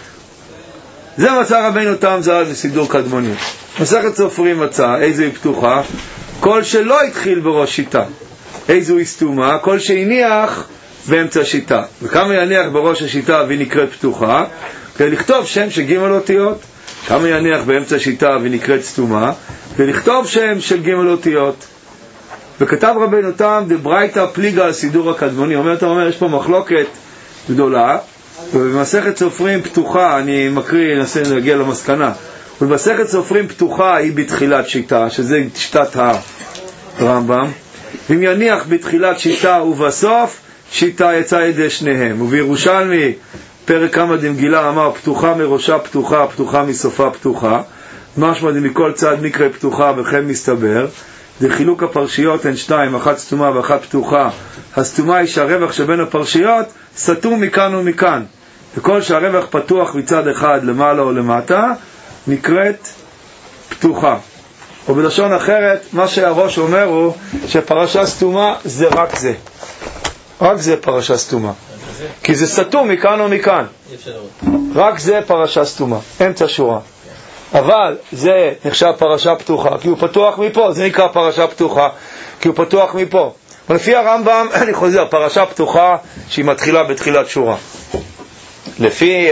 זה מצא רבינו תם ז"ל בסידור קדמוני. מסכת סופרים מצא איזו היא פתוחה, כל שלא התחיל בראש שיטה. איזו היא סתומה, כל שהניח באמצע שיטה. וכמה יניח בראש השיטה והיא נקראת פתוחה, כדי לכתוב שם של ג' אותיות. כמה יניח באמצע שיטה והיא נקראת סתומה, כדי לכתוב שם של ג' אותיות. וכתב רבינו תם דברייתא פליגה על סידור הקדמוני. אומר, אתה אומר, יש פה מחלוקת גדולה, ובמסכת סופרים פתוחה, אני מקריא, ננסה להגיע למסקנה, ובמסכת סופרים פתוחה היא בתחילת שיטה, שזה שיטת הרמב"ם, ואם יניח בתחילת שיטה ובסוף שיטה יצא ידי שניהם. ובירושלמי פרק כמה דמגילה אמר פתוחה מראשה פתוחה, פתוחה מסופה פתוחה, משמע מכל צד מקרה פתוחה וכן מסתבר. לחילוק הפרשיות הן שתיים, אחת סתומה ואחת פתוחה. הסתומה היא שהרווח שבין הפרשיות סתום מכאן ומכאן, וכל שהרווח פתוח מצד אחד למעלה או למטה נקראת פתוחה. או בלשון אחרת, מה שהראש אומר הוא שפרשה סתומה זה רק זה, רק זה פרשה סתומה, כי זה סתום מכאן ומכאן, רק זה פרשה סתומה, אמצע שורה. אבל זה נחשב פרשה פתוחה כי הוא פתוח מפה, זה נקרא פרשה פתוחה כי הוא פתוח מפה. ולפי הרמב"ם, אני חוזר, פרשה פתוחה שהיא מתחילה בתחילת שורה. לפי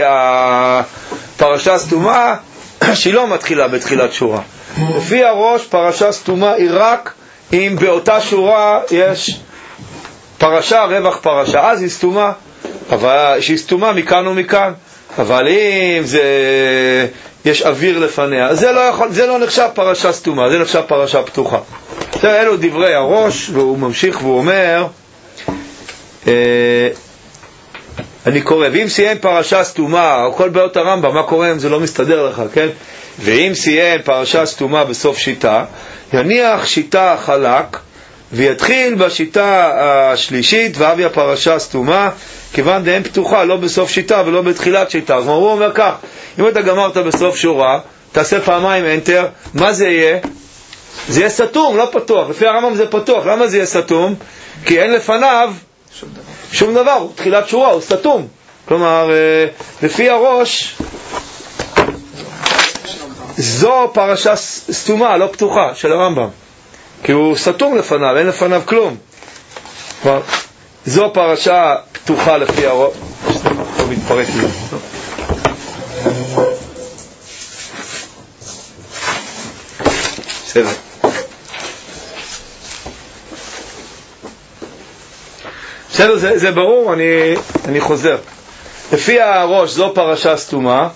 הפרשה סתומה שהיא לא מתחילה בתחילת שורה. לפי הראש, פרשה סתומה היא רק אם באותה שורה יש פרשה, רווח פרשה, אז היא סתומה, אבל שהיא סתומה מכאן ומכאן. אבל אם זה יש אוויר לפניה, זה לא יכול, זה לא נחשב פרשה סתומה, זה נחשב פרשה פתוחה. זה אלו דברי הראש, והוא ממשיך והוא אומר, אה, אני קורא, ואם סיים פרשה סתומה, או כל בעיות הרמב"ם, מה קורה אם זה לא מסתדר לך, כן? ואם סיים פרשה סתומה בסוף שיטה, יניח שיטה חלק, ויתחיל בשיטה השלישית, ואביא הפרשה סתומה, כיוון דהם פתוחה, לא בסוף שיטה ולא בתחילת שיטה. אז הוא אומר כך, אם אתה גמרת בסוף שורה, תעשה פעמיים אנטר, מה זה יהיה? זה יהיה סתום, לא פתוח. לפי הרמב"ם זה פתוח. למה זה יהיה סתום? כי אין לפניו שום דבר. שום דבר, הוא תחילת שורה, הוא סתום. כלומר, לפי הראש, זו פרשה סתומה, לא פתוחה, של הרמב"ם. כי הוא סתום לפניו, אין לפניו כלום. כלומר, זו פרשה פתוחה לפי הראש. לא מתפרק לי. בסדר. בסדר, זה, זה ברור, אני, אני חוזר. לפי הראש זו פרשה סתומה,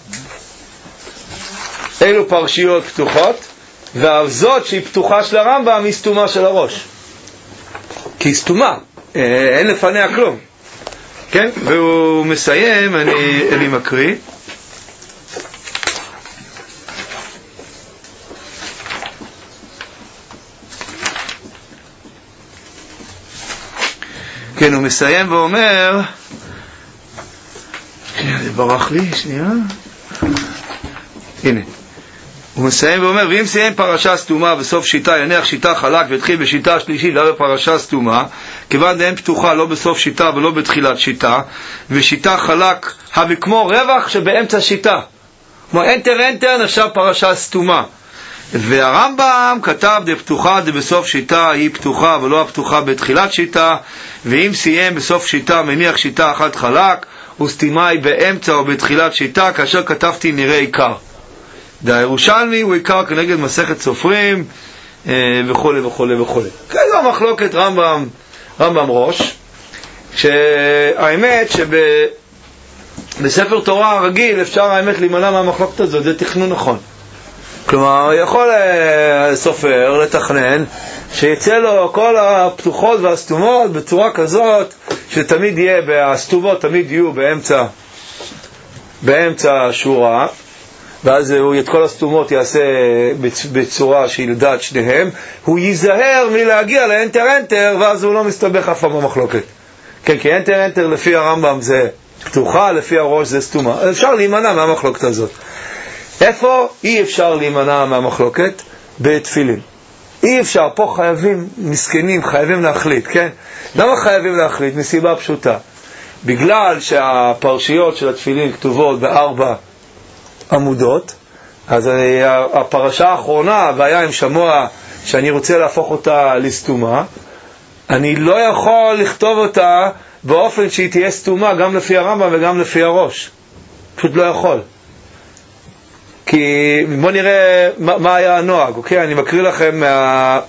אלו פרשיות פתוחות, והזאת שהיא פתוחה של הרמב"ם היא סתומה של הראש. כי היא סתומה, אין לפניה כלום. כן? והוא מסיים, אני, אני מקריא. כן, הוא מסיים ואומר, זה ברח לי, שנייה. הנה. הוא מסיים ואומר, ואם סיים פרשה סתומה בסוף שיטה, יניח שיטה חלק והתחיל בשיטה שלישית, לא בפרשה סתומה, כיוון דהם פתוחה לא בסוף שיטה ולא בתחילת שיטה, ושיטה חלק הווה כמו רווח שבאמצע שיטה. כמו אנטר אנטר נחשב פרשה סתומה. והרמב"ם כתב דה פתוחה דה בסוף שיטה היא פתוחה ולא הפתוחה בתחילת שיטה, ואם סיים בסוף שיטה מניח שיטה אחת חלק, וסתימה היא באמצע או בתחילת שיטה, כאשר כתבתי נראה עיקר. דה ירושלמי הוא עיקר כנגד מסכת סופרים וכו' וכו' וכו'. כזו מחלוקת רמב"ם, רמב"ם ראש, שהאמת שבספר תורה רגיל אפשר האמת להימנע מהמחלוקת הזאת, זה תכנון נכון. כלומר, יכול uh, סופר לתכנן שיצא לו כל הפתוחות והסתומות בצורה כזאת שתמיד יהיה, והסתומות תמיד יהיו באמצע באמצע השורה, ואז הוא את כל הסתומות יעשה בצורה שילדעת שניהם, הוא ייזהר מלהגיע לאנטר אנטר, ואז הוא לא מסתבך אף פעם במחלוקת. כן, כי אנטר אנטר לפי הרמב"ם זה פתוחה, לפי הראש זה סתומה. אפשר להימנע מהמחלוקת הזאת. איפה אי אפשר להימנע מהמחלוקת? בתפילין. אי אפשר, פה חייבים, מסכנים, חייבים להחליט, כן? למה חייבים להחליט? מסיבה פשוטה. בגלל שהפרשיות של התפילין כתובות בארבע עמודות, אז הפרשה האחרונה, והיה עם שמוע, שאני רוצה להפוך אותה לסתומה, אני לא יכול לכתוב אותה באופן שהיא תהיה סתומה גם לפי הרמב"ם וגם לפי הראש. פשוט לא יכול. כי בואו נראה מה, מה היה הנוהג, אוקיי? אני מקריא לכם מה,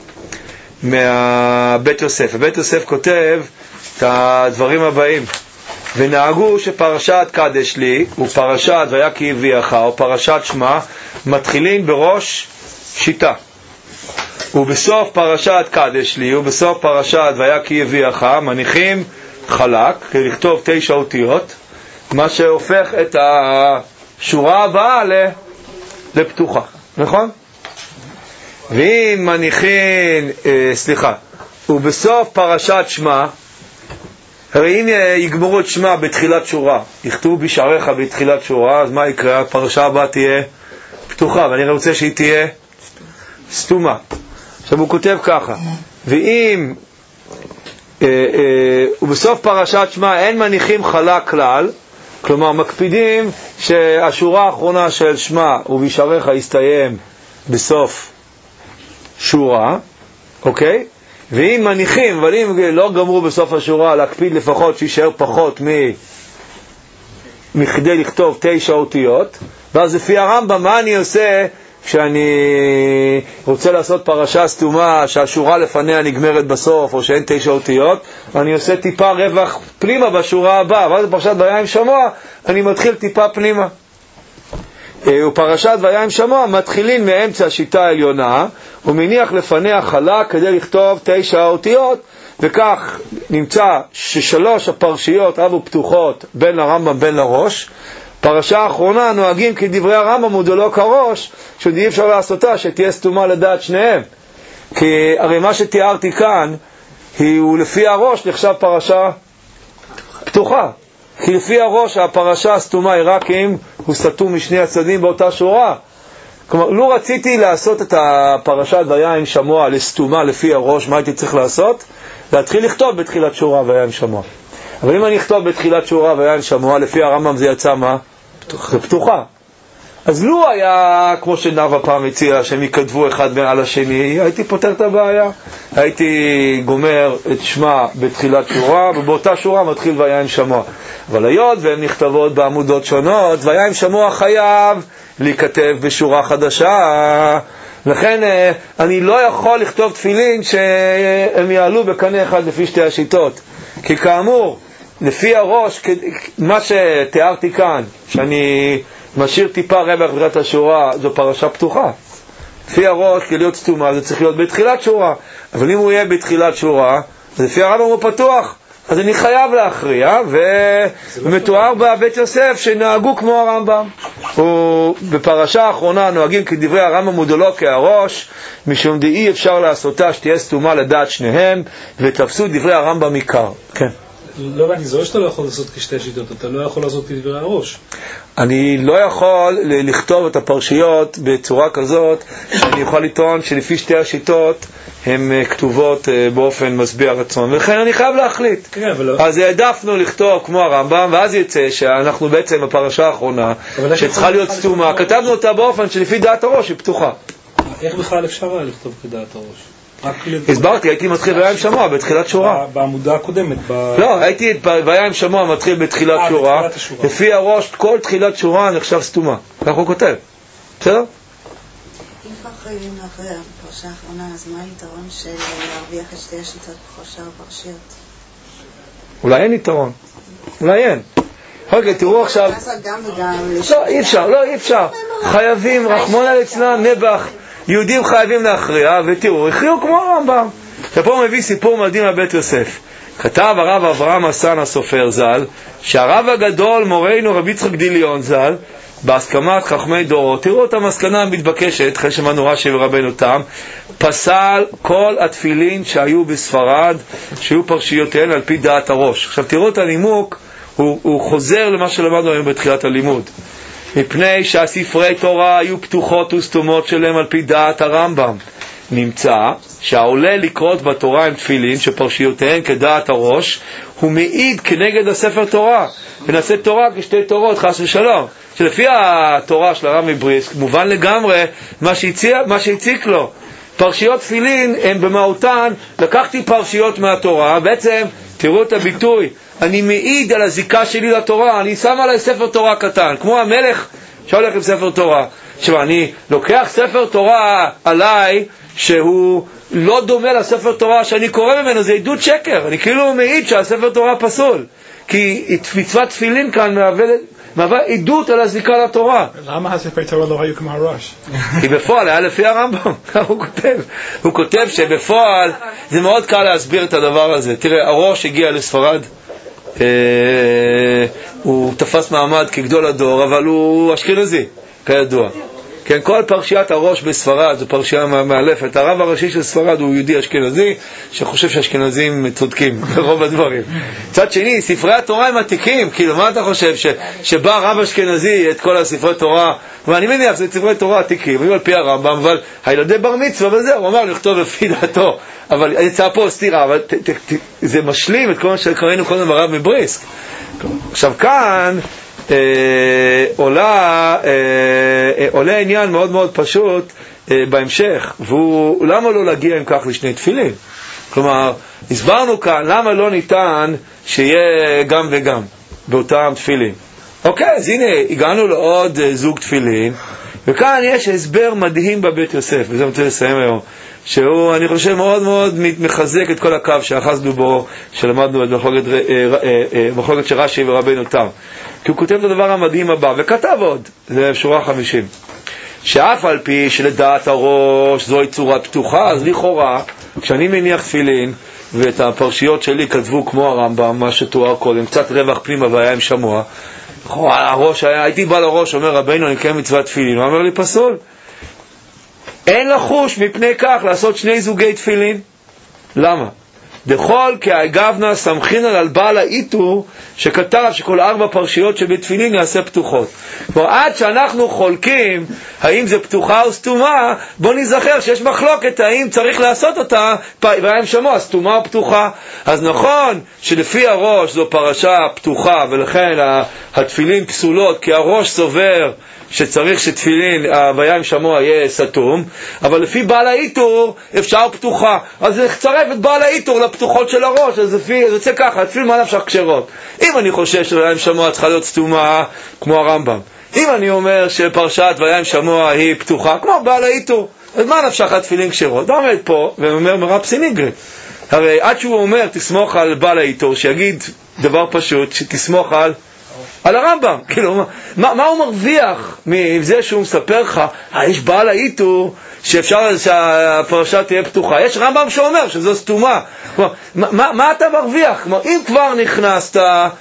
מהבית יוסף. הבית יוסף כותב את הדברים הבאים. ונהגו שפרשת קדש לי ופרשת והיה כי הביאך או פרשת שמה מתחילים בראש שיטה, ובסוף פרשת קדש לי ובסוף פרשת והיה כי הביאך מניחים חלק כדי לכתוב תשע אותיות, מה שהופך את השורה הבאה לפתוחה, נכון? ואם מניחים אה, סליחה ובסוף פרשת שמה, הרי אם יגמרו את שמה בתחילת שורה, יכתבו בשעריך בתחילת שורה, אז מה יקרה? הפרשה הבאה תהיה פתוחה, ואני רוצה שהיא תהיה סתומה. עכשיו הוא כותב ככה, ואם אה, אה, ובסוף פרשת שמה אין מניחים חלק כלל, כלומר מקפידים שהשורה האחרונה של שמה ובשעריך יסתיים בסוף שורה, אוקיי? ואם מניחים, אבל אם לא גמרו בסוף השורה, להקפיד לפחות שישאר פחות מ... מכדי לכתוב תשע אותיות, ואז לפי הרמב"ם, מה אני עושה כשאני רוצה לעשות פרשה סתומה שהשורה לפניה נגמרת בסוף, או שאין תשע אותיות, אני עושה טיפה רווח פנימה בשורה הבאה, ואז בפרשת והיה עם שמוע, אני מתחיל טיפה פנימה. ופרשת והיה עם שמוע מתחילים מאמצע השיטה העליונה, ומניח לפניה חלק כדי לכתוב תשע אותיות, וכך נמצא ששלוש הפרשיות רבו פתוחות בין הרמב"ם בין לראש. פרשה האחרונה נוהגים כדברי הרמב"ם ודלא כראש, שאי אפשר לעשותה שתהיה סתומה לדעת שניהם, כי הרי מה שתיארתי כאן הוא לפי הראש נחשב פרשה פתוחה, כי לפי הראש הפרשה הסתומה היא רק אם הוא סתום משני הצדדים באותה שורה. כלומר, לא רציתי לעשות את הפרשת והיה עם שמוע לסתומה לפי הראש, מה הייתי צריך לעשות? להתחיל לכתוב בתחילת שורה והיה עם שמוע. אבל אם אני אכתוב בתחילת שורה והיה עם שמוע, לפי הרמב"ם זה יצא מה? פתוחה. זה פתוחה. אז לא היה, כמו שנאווה פעם הציע, שהם יכתבו אחד מעל השני, הייתי פותר את הבעיה. הייתי גומר את שמה בתחילת שורה, ובאותה שורה מתחיל והיה עם שמוע. אבל היות והן נכתבות בעמודות שונות, והיה עם שמוע חייב להיכתב בשורה חדשה. לכן אני לא יכול לכתוב תפילין שהם יעלו בקנה אחד לפי שתי השיטות. כי כאמור, לפי הראש, מה שתיארתי כאן, שאני משאיר טיפה רווח בתחילת השורה, זו פרשה פתוחה. לפי הראש, כדי להיות סתומה, זה צריך להיות בתחילת שורה. אבל אם הוא יהיה בתחילת שורה, אז לפי הרמב"ם הוא פתוח. אז אני חייב להכריע, ומתואר בבית יוסף שנהגו כמו הרמב"ם. ובפרשה האחרונה נוהגים כדברי הרמב"ם ודלא כהראש, משום דאי אפשר לעשותה שתהיה סתומה לדעת שניהם, ותפסו דברי הרמב"ם עיקר. כן. לא הבנתי, זה או שאתה לא יכול לעשות כשתי שיטות, אתה לא יכול לעשות כדברי הראש. אני לא יכול לכתוב את הפרשיות בצורה כזאת שאני יכול לטעון שלפי שתי השיטות הן כתובות באופן משביע רצון, ולכן אני חייב להחליט. כן, אבל... אז העדפנו לכתוב כמו הרמב"ם, ואז יצא שאנחנו בעצם בפרשה האחרונה שצריכה להיות סתומה, כתבנו אותה באופן שלפי דעת הראש היא פתוחה. איך בכלל אפשר היה לכתוב כדעת הראש? הסברתי, הייתי מתחיל והיה עם שמוע בתחילת שורה. בעמודה הקודמת. לא, הייתי והיה עם שמוע מתחיל בתחילת שורה. לפי הראש, כל תחילת שורה נחשב סתומה. כך הוא כותב. בסדר? אם כבר חייבים לאחרי הפרשה האחרונה, אז מה היתרון של להרוויח את שתי השיטות בכל שאר הפרשיות? אולי אין יתרון. אולי אין. רגע, תראו עכשיו... גם וגם... לא, אי אפשר, לא, אי אפשר. חייבים, רחמון על אצלם, נבח, יהודים חייבים להכריע, ותראו, הכריעו כמו הרמב"ם. ופה הוא מביא סיפור מדהים על בית יוסף. כתב הרב אברהם הסן הסופר ז"ל, שהרב הגדול מורנו רבי יצחק דיליון ז"ל, בהסכמת חכמי דורות, תראו את המסקנה המתבקשת, אחרי שמענו רש"י ורבנו תם, פסל כל התפילין שהיו בספרד, שהיו פרשיותיהן על פי דעת הראש. עכשיו תראו את הנימוק, הוא, הוא חוזר למה שלמדנו היום בתחילת הלימוד. מפני שהספרי תורה היו פתוחות וסתומות שלהם על פי דעת הרמב"ם. נמצא שהעולה לקרות בתורה עם תפילין שפרשיותיהן כדעת הראש, הוא מעיד כנגד הספר תורה. ונעשה תורה כשתי תורות, חס ושלום. שלפי התורה של הרב מבריסק, מובן לגמרי מה שהציע, מה שהציק לו. פרשיות תפילין הם במהותן, לקחתי פרשיות מהתורה, בעצם תראו את הביטוי, אני מעיד על הזיקה שלי לתורה, אני שם עליי ספר תורה קטן, כמו המלך שהולך עם ספר תורה. עכשיו אני לוקח ספר תורה עליי, שהוא לא דומה לספר תורה שאני קורא ממנו, זה עדות שקר, אני כאילו מעיד שהספר תורה פסול, כי מצוות תפילין כאן מהווה עדות על הזיקה לתורה. למה הספר תורה לא היו כמו הראש? כי בפועל היה לפי הרמב"ם, הוא כותב, הוא כותב שבפועל זה מאוד קל להסביר את הדבר הזה. תראה, הראש הגיע לספרד, הוא תפס מעמד כגדול הדור, אבל הוא אשכנזי, כידוע. כן, כל פרשיית הראש בספרד זו פרשייה מאלפת. הרב הראשי של ספרד הוא יהודי אשכנזי שחושב שאשכנזים צודקים ברוב הדברים. צד שני, ספרי התורה הם עתיקים, כאילו מה אתה חושב ש, שבא רב אשכנזי את כל הספרי תורה, ואני מניח זה ספרי תורה עתיקים, היו על פי הרמב"ם, אבל הילדי בר מצווה וזה, הוא אמר לכתוב לפי דעתו, אבל יצא פה סתירה, אבל ת, ת, ת, זה משלים את כל מה שקראנו קודם ברב מבריסק. עכשיו כאן אה, עולה אה, אה, עולה עניין מאוד מאוד פשוט אה, בהמשך, והוא למה לא להגיע עם כך לשני תפילין? כלומר, הסברנו כאן למה לא ניתן שיהיה גם וגם באותם תפילין. אוקיי, אז הנה הגענו לעוד אה, זוג תפילין, וכאן יש הסבר מדהים בבית יוסף, וזה אני רוצה לסיים היום, שהוא אני חושב מאוד מאוד מחזק את כל הקו שאחזנו בו, שלמדנו את מחלוקת של רש"י ורבנו תם. כי הוא כותב את הדבר המדהים הבא, וכתב עוד, זה שורה חמישים, שאף על פי שלדעת הראש זוהי צורה פתוחה, אז לכאורה, כשאני מניח תפילין, ואת הפרשיות שלי כתבו כמו הרמב"ם, מה שתואר קודם, קצת רווח פנימה והיה עם שמוע, הראש היה, הייתי בא לראש, אומר רבינו, אני קיים מצוות תפילין, הוא אומר לי פסול. אין לחוש מפני כך לעשות שני זוגי תפילין. למה? דכל כהגבנה סמכין על בעל האיתור שכתב שכל ארבע פרשיות שבתפילין יעשה פתוחות. ועד שאנחנו חולקים האם זה פתוחה או סתומה, בוא נזכר שיש מחלוקת האם צריך לעשות אותה והאם שמוע סתומה או פתוחה. אז נכון שלפי הראש זו פרשה פתוחה ולכן התפילין פסולות, כי הראש סובר שצריך שתפילין ההוויה עם שמוע יהיה סתום, אבל לפי בעל האיתור אפשר פתוחה, אז זה יצרף את בעל האיתור לפתוחות של הראש, אז זה יוצא ככה, תפילין מה נפשך כשרות. אם אני חושב שההוויה עם שמוע צריכה להיות סתומה כמו הרמב"ם, אם אני אומר שפרשת ההוויה עם שמוע היא פתוחה כמו בעל האיתור, אז מה נפשך התפילין כשרות? אתה עומד פה ואומר מרב סיניגרי, הרי עד שהוא אומר תסמוך על בעל האיתור, שיגיד דבר פשוט, שתסמוך על על הרמב"ם, כאילו, מה, מה הוא מרוויח מזה שהוא מספר לך, אה, יש בעל האיתור שאפשר שהפרשה תהיה פתוחה, יש רמב"ם שאומר שזו סתומה, כלומר, מה, מה אתה מרוויח? כלומר, אם כבר נכנסת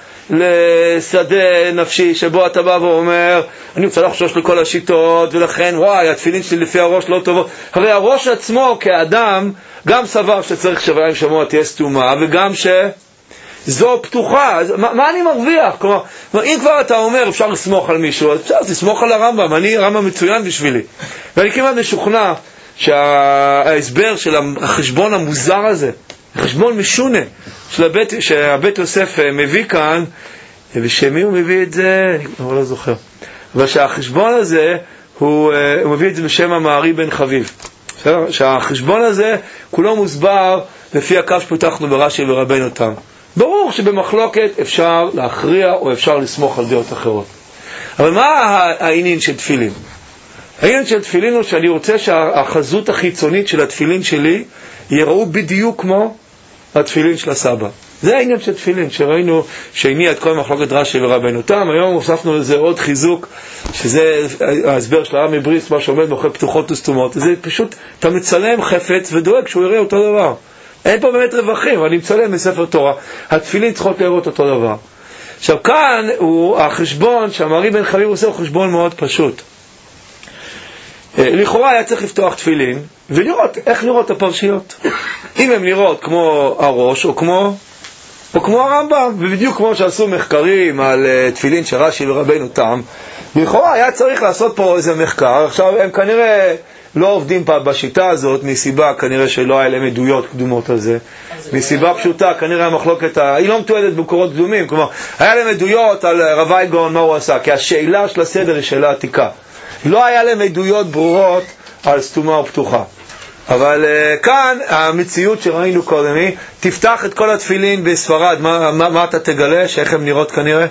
לשדה נפשי שבו אתה בא ואומר, אני רוצה לחשוש לכל השיטות, ולכן, וואי, התפילין שלי לפי הראש לא טובות, הרי הראש עצמו כאדם גם סבר שצריך שההוויה עם שמוע תהיה סתומה, וגם ש... זו פתוחה, אז מה, מה אני מרוויח? כלומר, אם כבר אתה אומר אפשר לסמוך על מישהו, אז אפשר לסמוך על הרמב"ם, אני רמב"ם מצוין בשבילי. ואני כמעט משוכנע שההסבר של החשבון המוזר הזה, החשבון משונה של הבית, שהבית יוסף מביא כאן, ושמי הוא מביא את זה? אני לא זוכר. אבל שהחשבון הזה, הוא, הוא מביא את זה בשם המערי בן חביב. שהחשבון הזה כולו מוסבר לפי הקו שפותחנו ברש"י ורבנו תם. ברור שבמחלוקת אפשר להכריע או אפשר לסמוך על דעות אחרות. אבל מה העניין של תפילין? העניין של תפילין הוא שאני רוצה שהחזות החיצונית של התפילין שלי יראו בדיוק כמו התפילין של הסבא. זה העניין של תפילין, שראינו שהניע את כל מחלוקת רש"י ורבנו תם. היום הוספנו לזה עוד חיזוק, שזה ההסבר של הרב מבריסק, מה שעומד מאחורי פתוחות וסתומות. זה פשוט, אתה מצלם חפץ ודואג שהוא יראה אותו דבר. אין פה באמת רווחים, אני מצלם מספר תורה. התפילין צריכות לראות אותו דבר. עכשיו כאן הוא החשבון שהמרי בן חביב עושה, הוא חשבון מאוד פשוט. לכאורה היה צריך לפתוח תפילין ולראות איך לראות את הפרשיות. אם הם לראות כמו הראש או כמו או כמו הרמב"ם, ובדיוק כמו שעשו מחקרים על uh, תפילין של רש"י ורבנו תם, לכאורה היה צריך לעשות פה איזה מחקר. עכשיו הם כנראה לא עובדים פה בשיטה הזאת, מסיבה כנראה שלא היה להם עדויות קדומות על זה, מסיבה פשוטה, כנראה המחלוקת, היא לא מתועדת במקורות קדומים, כלומר היה להם עדויות על רב אייגון מה הוא עשה, כי השאלה של הסדר היא שאלה עתיקה, לא היה להם עדויות ברורות על סתומה או פתוחה. אבל uh, כאן המציאות שראינו קודם היא, תפתח את כל התפילין בספרד, מה, מה, מה אתה תגלה? שאיך הם נראות כנראה?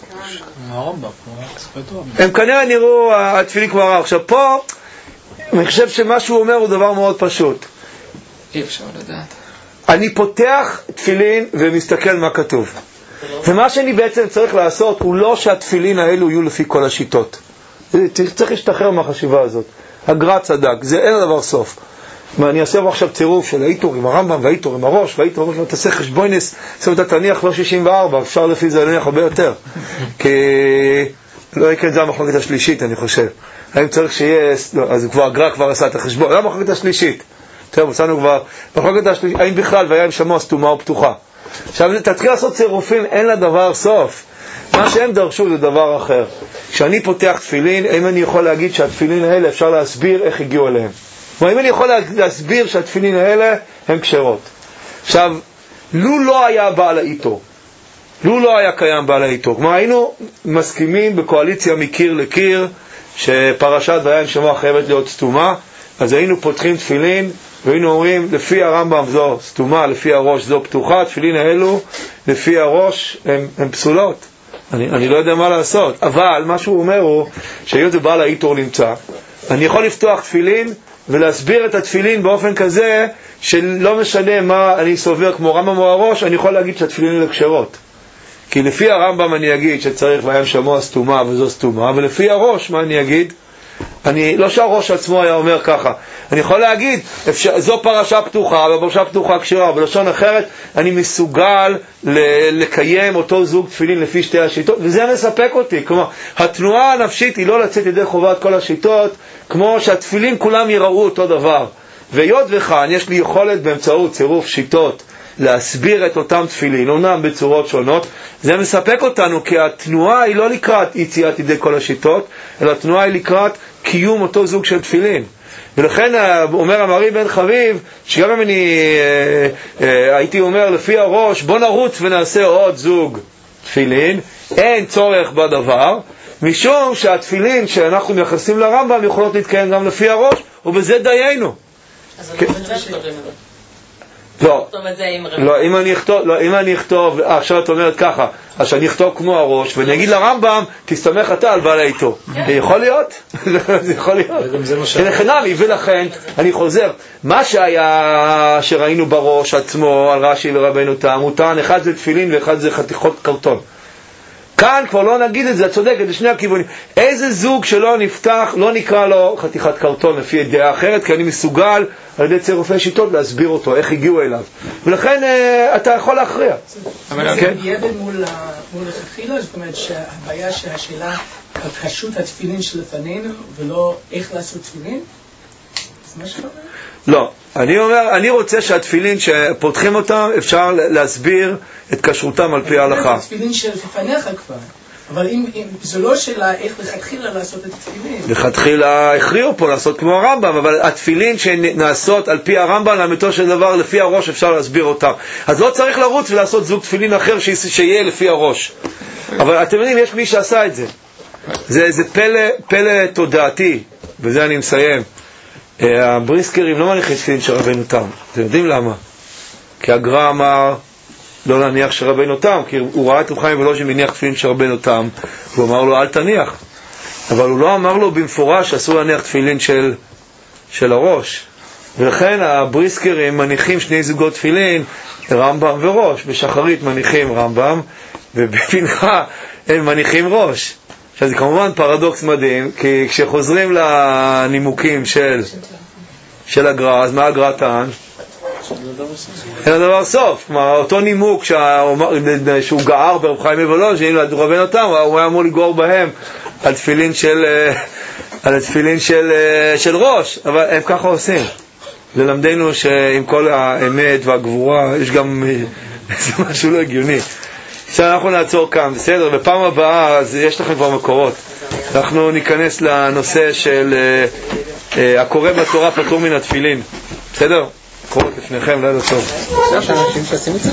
הם כנראה נראו התפילין כמו הרב. עכשיו פה אני חושב שמה שהוא אומר הוא דבר מאוד פשוט. אי אפשר לדעת. אני פותח תפילין ומסתכל מה כתוב, ומה שאני בעצם צריך לעשות הוא לא שהתפילין האלו יהיו לפי כל השיטות. צריך להשתחרר מהחשיבה הזאת. הגר"א צדק, זה אין הדבר סוף. אני אעשה עכשיו צירוף של האיתור עם הרמב"ם והאיתור עם הראש, והאיתור אומר, תעשה חשבוינס, אתה תניח לא שישים וארבע, אפשר לפי זה להניח הרבה יותר, כי לא יקרה את זה המחלוקת השלישית, אני חושב. האם צריך שיהיה, לא, אז כבר הגר"א כבר עשה את החשבון, זה המחלוקת השלישית. טוב, מצאנו כבר, מחלוקת השלישית, האם בכלל והיה עם שמוע סתומה או פתוחה. עכשיו, תתחיל לעשות צירופים, אין לה דבר סוף. מה שהם דרשו זה דבר אחר. כשאני פותח תפילין, האם אני יכול להגיד שהתפילין האלה אפשר להסביר איך הגיעו אליהם? האם אני יכול להסביר שהתפילין האלה הם כשרות? עכשיו, לו לא היה בעל האיתור, לו לא היה קיים בעל האיתור, כלומר היינו מסכימים בקואליציה מקיר לקיר שפרשת והיה עם שמוע חייבת להיות סתומה, אז היינו פותחים תפילין והיינו אומרים לפי הרמב"ם זו סתומה, לפי הראש זו פתוחה, תפילין האלו לפי הראש הם, הם פסולות. אני, אני לא יודע מה לעשות, אבל מה שהוא אומר הוא שהיות זה בעל האיתור נמצא, אני יכול לפתוח תפילין ולהסביר את התפילין באופן כזה שלא משנה מה אני סובר כמו רמב"ם או הראש, אני יכול להגיד שהתפילין הן כשרות. כי לפי הרמב"ם אני אגיד שצריך והיה עם שמוע סתומה וזו סתומה, ולפי הראש מה אני אגיד? אני, לא שהראש עצמו היה אומר ככה, אני יכול להגיד אפשר, זו פרשה פתוחה ופרשה פתוחה כשרה, בלשון אחרת אני מסוגל ל- לקיים אותו זוג תפילין לפי שתי השיטות, וזה מספק אותי. כלומר התנועה הנפשית היא לא לצאת ידי חובת כל השיטות, כמו שהתפילין כולם יראו אותו דבר, והיות וכאן יש לי יכולת באמצעות צירוף שיטות להסביר את אותם תפילין, אומנם בצורות שונות, זה מספק אותנו, כי התנועה היא לא לקראת יציאת ידי כל השיטות, אלא התנועה היא לקראת קיום אותו זוג של תפילין. ולכן אומר המרי בן חביב, שגם אם אני אה, אה, הייתי אומר לפי הראש, בוא נרוץ ונעשה עוד זוג תפילין, אין צורך בדבר, משום שהתפילין שאנחנו מייחסים לרמב"ם יכולות להתקיים גם לפי הראש, ובזה דיינו. אז אני חושב שכתובים את זה. לא, לא, אם אני אכתוב, לא, אם אני אכתוב, עכשיו את אומרת ככה, אז שאני אכתוב כמו הראש, ואני אגיד לרמב"ם, תסתמך אתה על בעל האיתור. יכול להיות? זה יכול להיות. זה חינמי, ולכן, אני חוזר, מה שהיה, שראינו בראש עצמו, על רש"י ורבנו תם, הוא טען, אחד זה תפילין ואחד זה חתיכות קרטון. כאן כבר לא נגיד את זה, את צודקת, לשני הכיוונים. איזה זוג שלא נפתח, לא נקרא לו חתיכת קרטון לפי דעה אחרת, כי אני מסוגל על ידי צירופי שיטות להסביר אותו, איך הגיעו אליו. ולכן אה, אתה יכול להכריע. אבל זה יהיה מול התחילה, זאת אומרת שהבעיה שהשאלה על פשוט התפילין שלפנינו, ולא איך לעשות תפילין? זה מה שאתה אומר? לא, אני אומר, אני רוצה שהתפילין שפותחים אותם, אפשר להסביר את כשרותם על פי ההלכה. זה תפילין שלפניך כבר, אבל אם, אם, זו לא שאלה איך לכתחילה לעשות את התפילין. לכתחילה הכריעו פה לעשות כמו הרמב"ם, אבל התפילין שנעשות על פי הרמב"ם, לאמיתו של דבר, לפי הראש אפשר להסביר אותם. אז לא צריך לרוץ ולעשות זוג תפילין אחר שיהיה לפי הראש. אבל אתם יודעים, יש מי שעשה את זה. זה, זה פלא, פלא תודעתי, וזה אני מסיים. הבריסקרים לא מניחים תפילין של רבנו תם. אתם יודעים למה? כי הגר"א אמר לא להניח של רבנו תם, כי הוא ראה את רב חיים ולא שמניח תפילין של רבנו תם, הוא אמר לו אל תניח, אבל הוא לא אמר לו במפורש שאסור להניח תפילין של, של הראש. ולכן הבריסקרים מניחים שני זוגות תפילין, רמב"ם וראש. בשחרית מניחים רמב"ם, ובמנחה הם מניחים ראש. עכשיו זה כמובן פרדוקס מדהים, כי כשחוזרים לנימוקים של, של הגר"א, אז מה הגר"א טען? אין לדבר סוף. כלומר, אותו נימוק שהוא גער ברב חיים מוולוז'ין, רבנו תם, הוא היה אמור לגעור בהם על תפילין של, על תפילין של, של ראש, אבל הם ככה עושים. ללמדנו שעם כל האמת והגבורה יש גם משהו לא הגיוני. עכשיו אנחנו נעצור כאן, בסדר? בפעם הבאה, אז יש לכם כבר מקורות. אנחנו ניכנס לנושא של הקורא בתורה פטור מן התפילין. בסדר? קורות לפניכם, לילה טוב.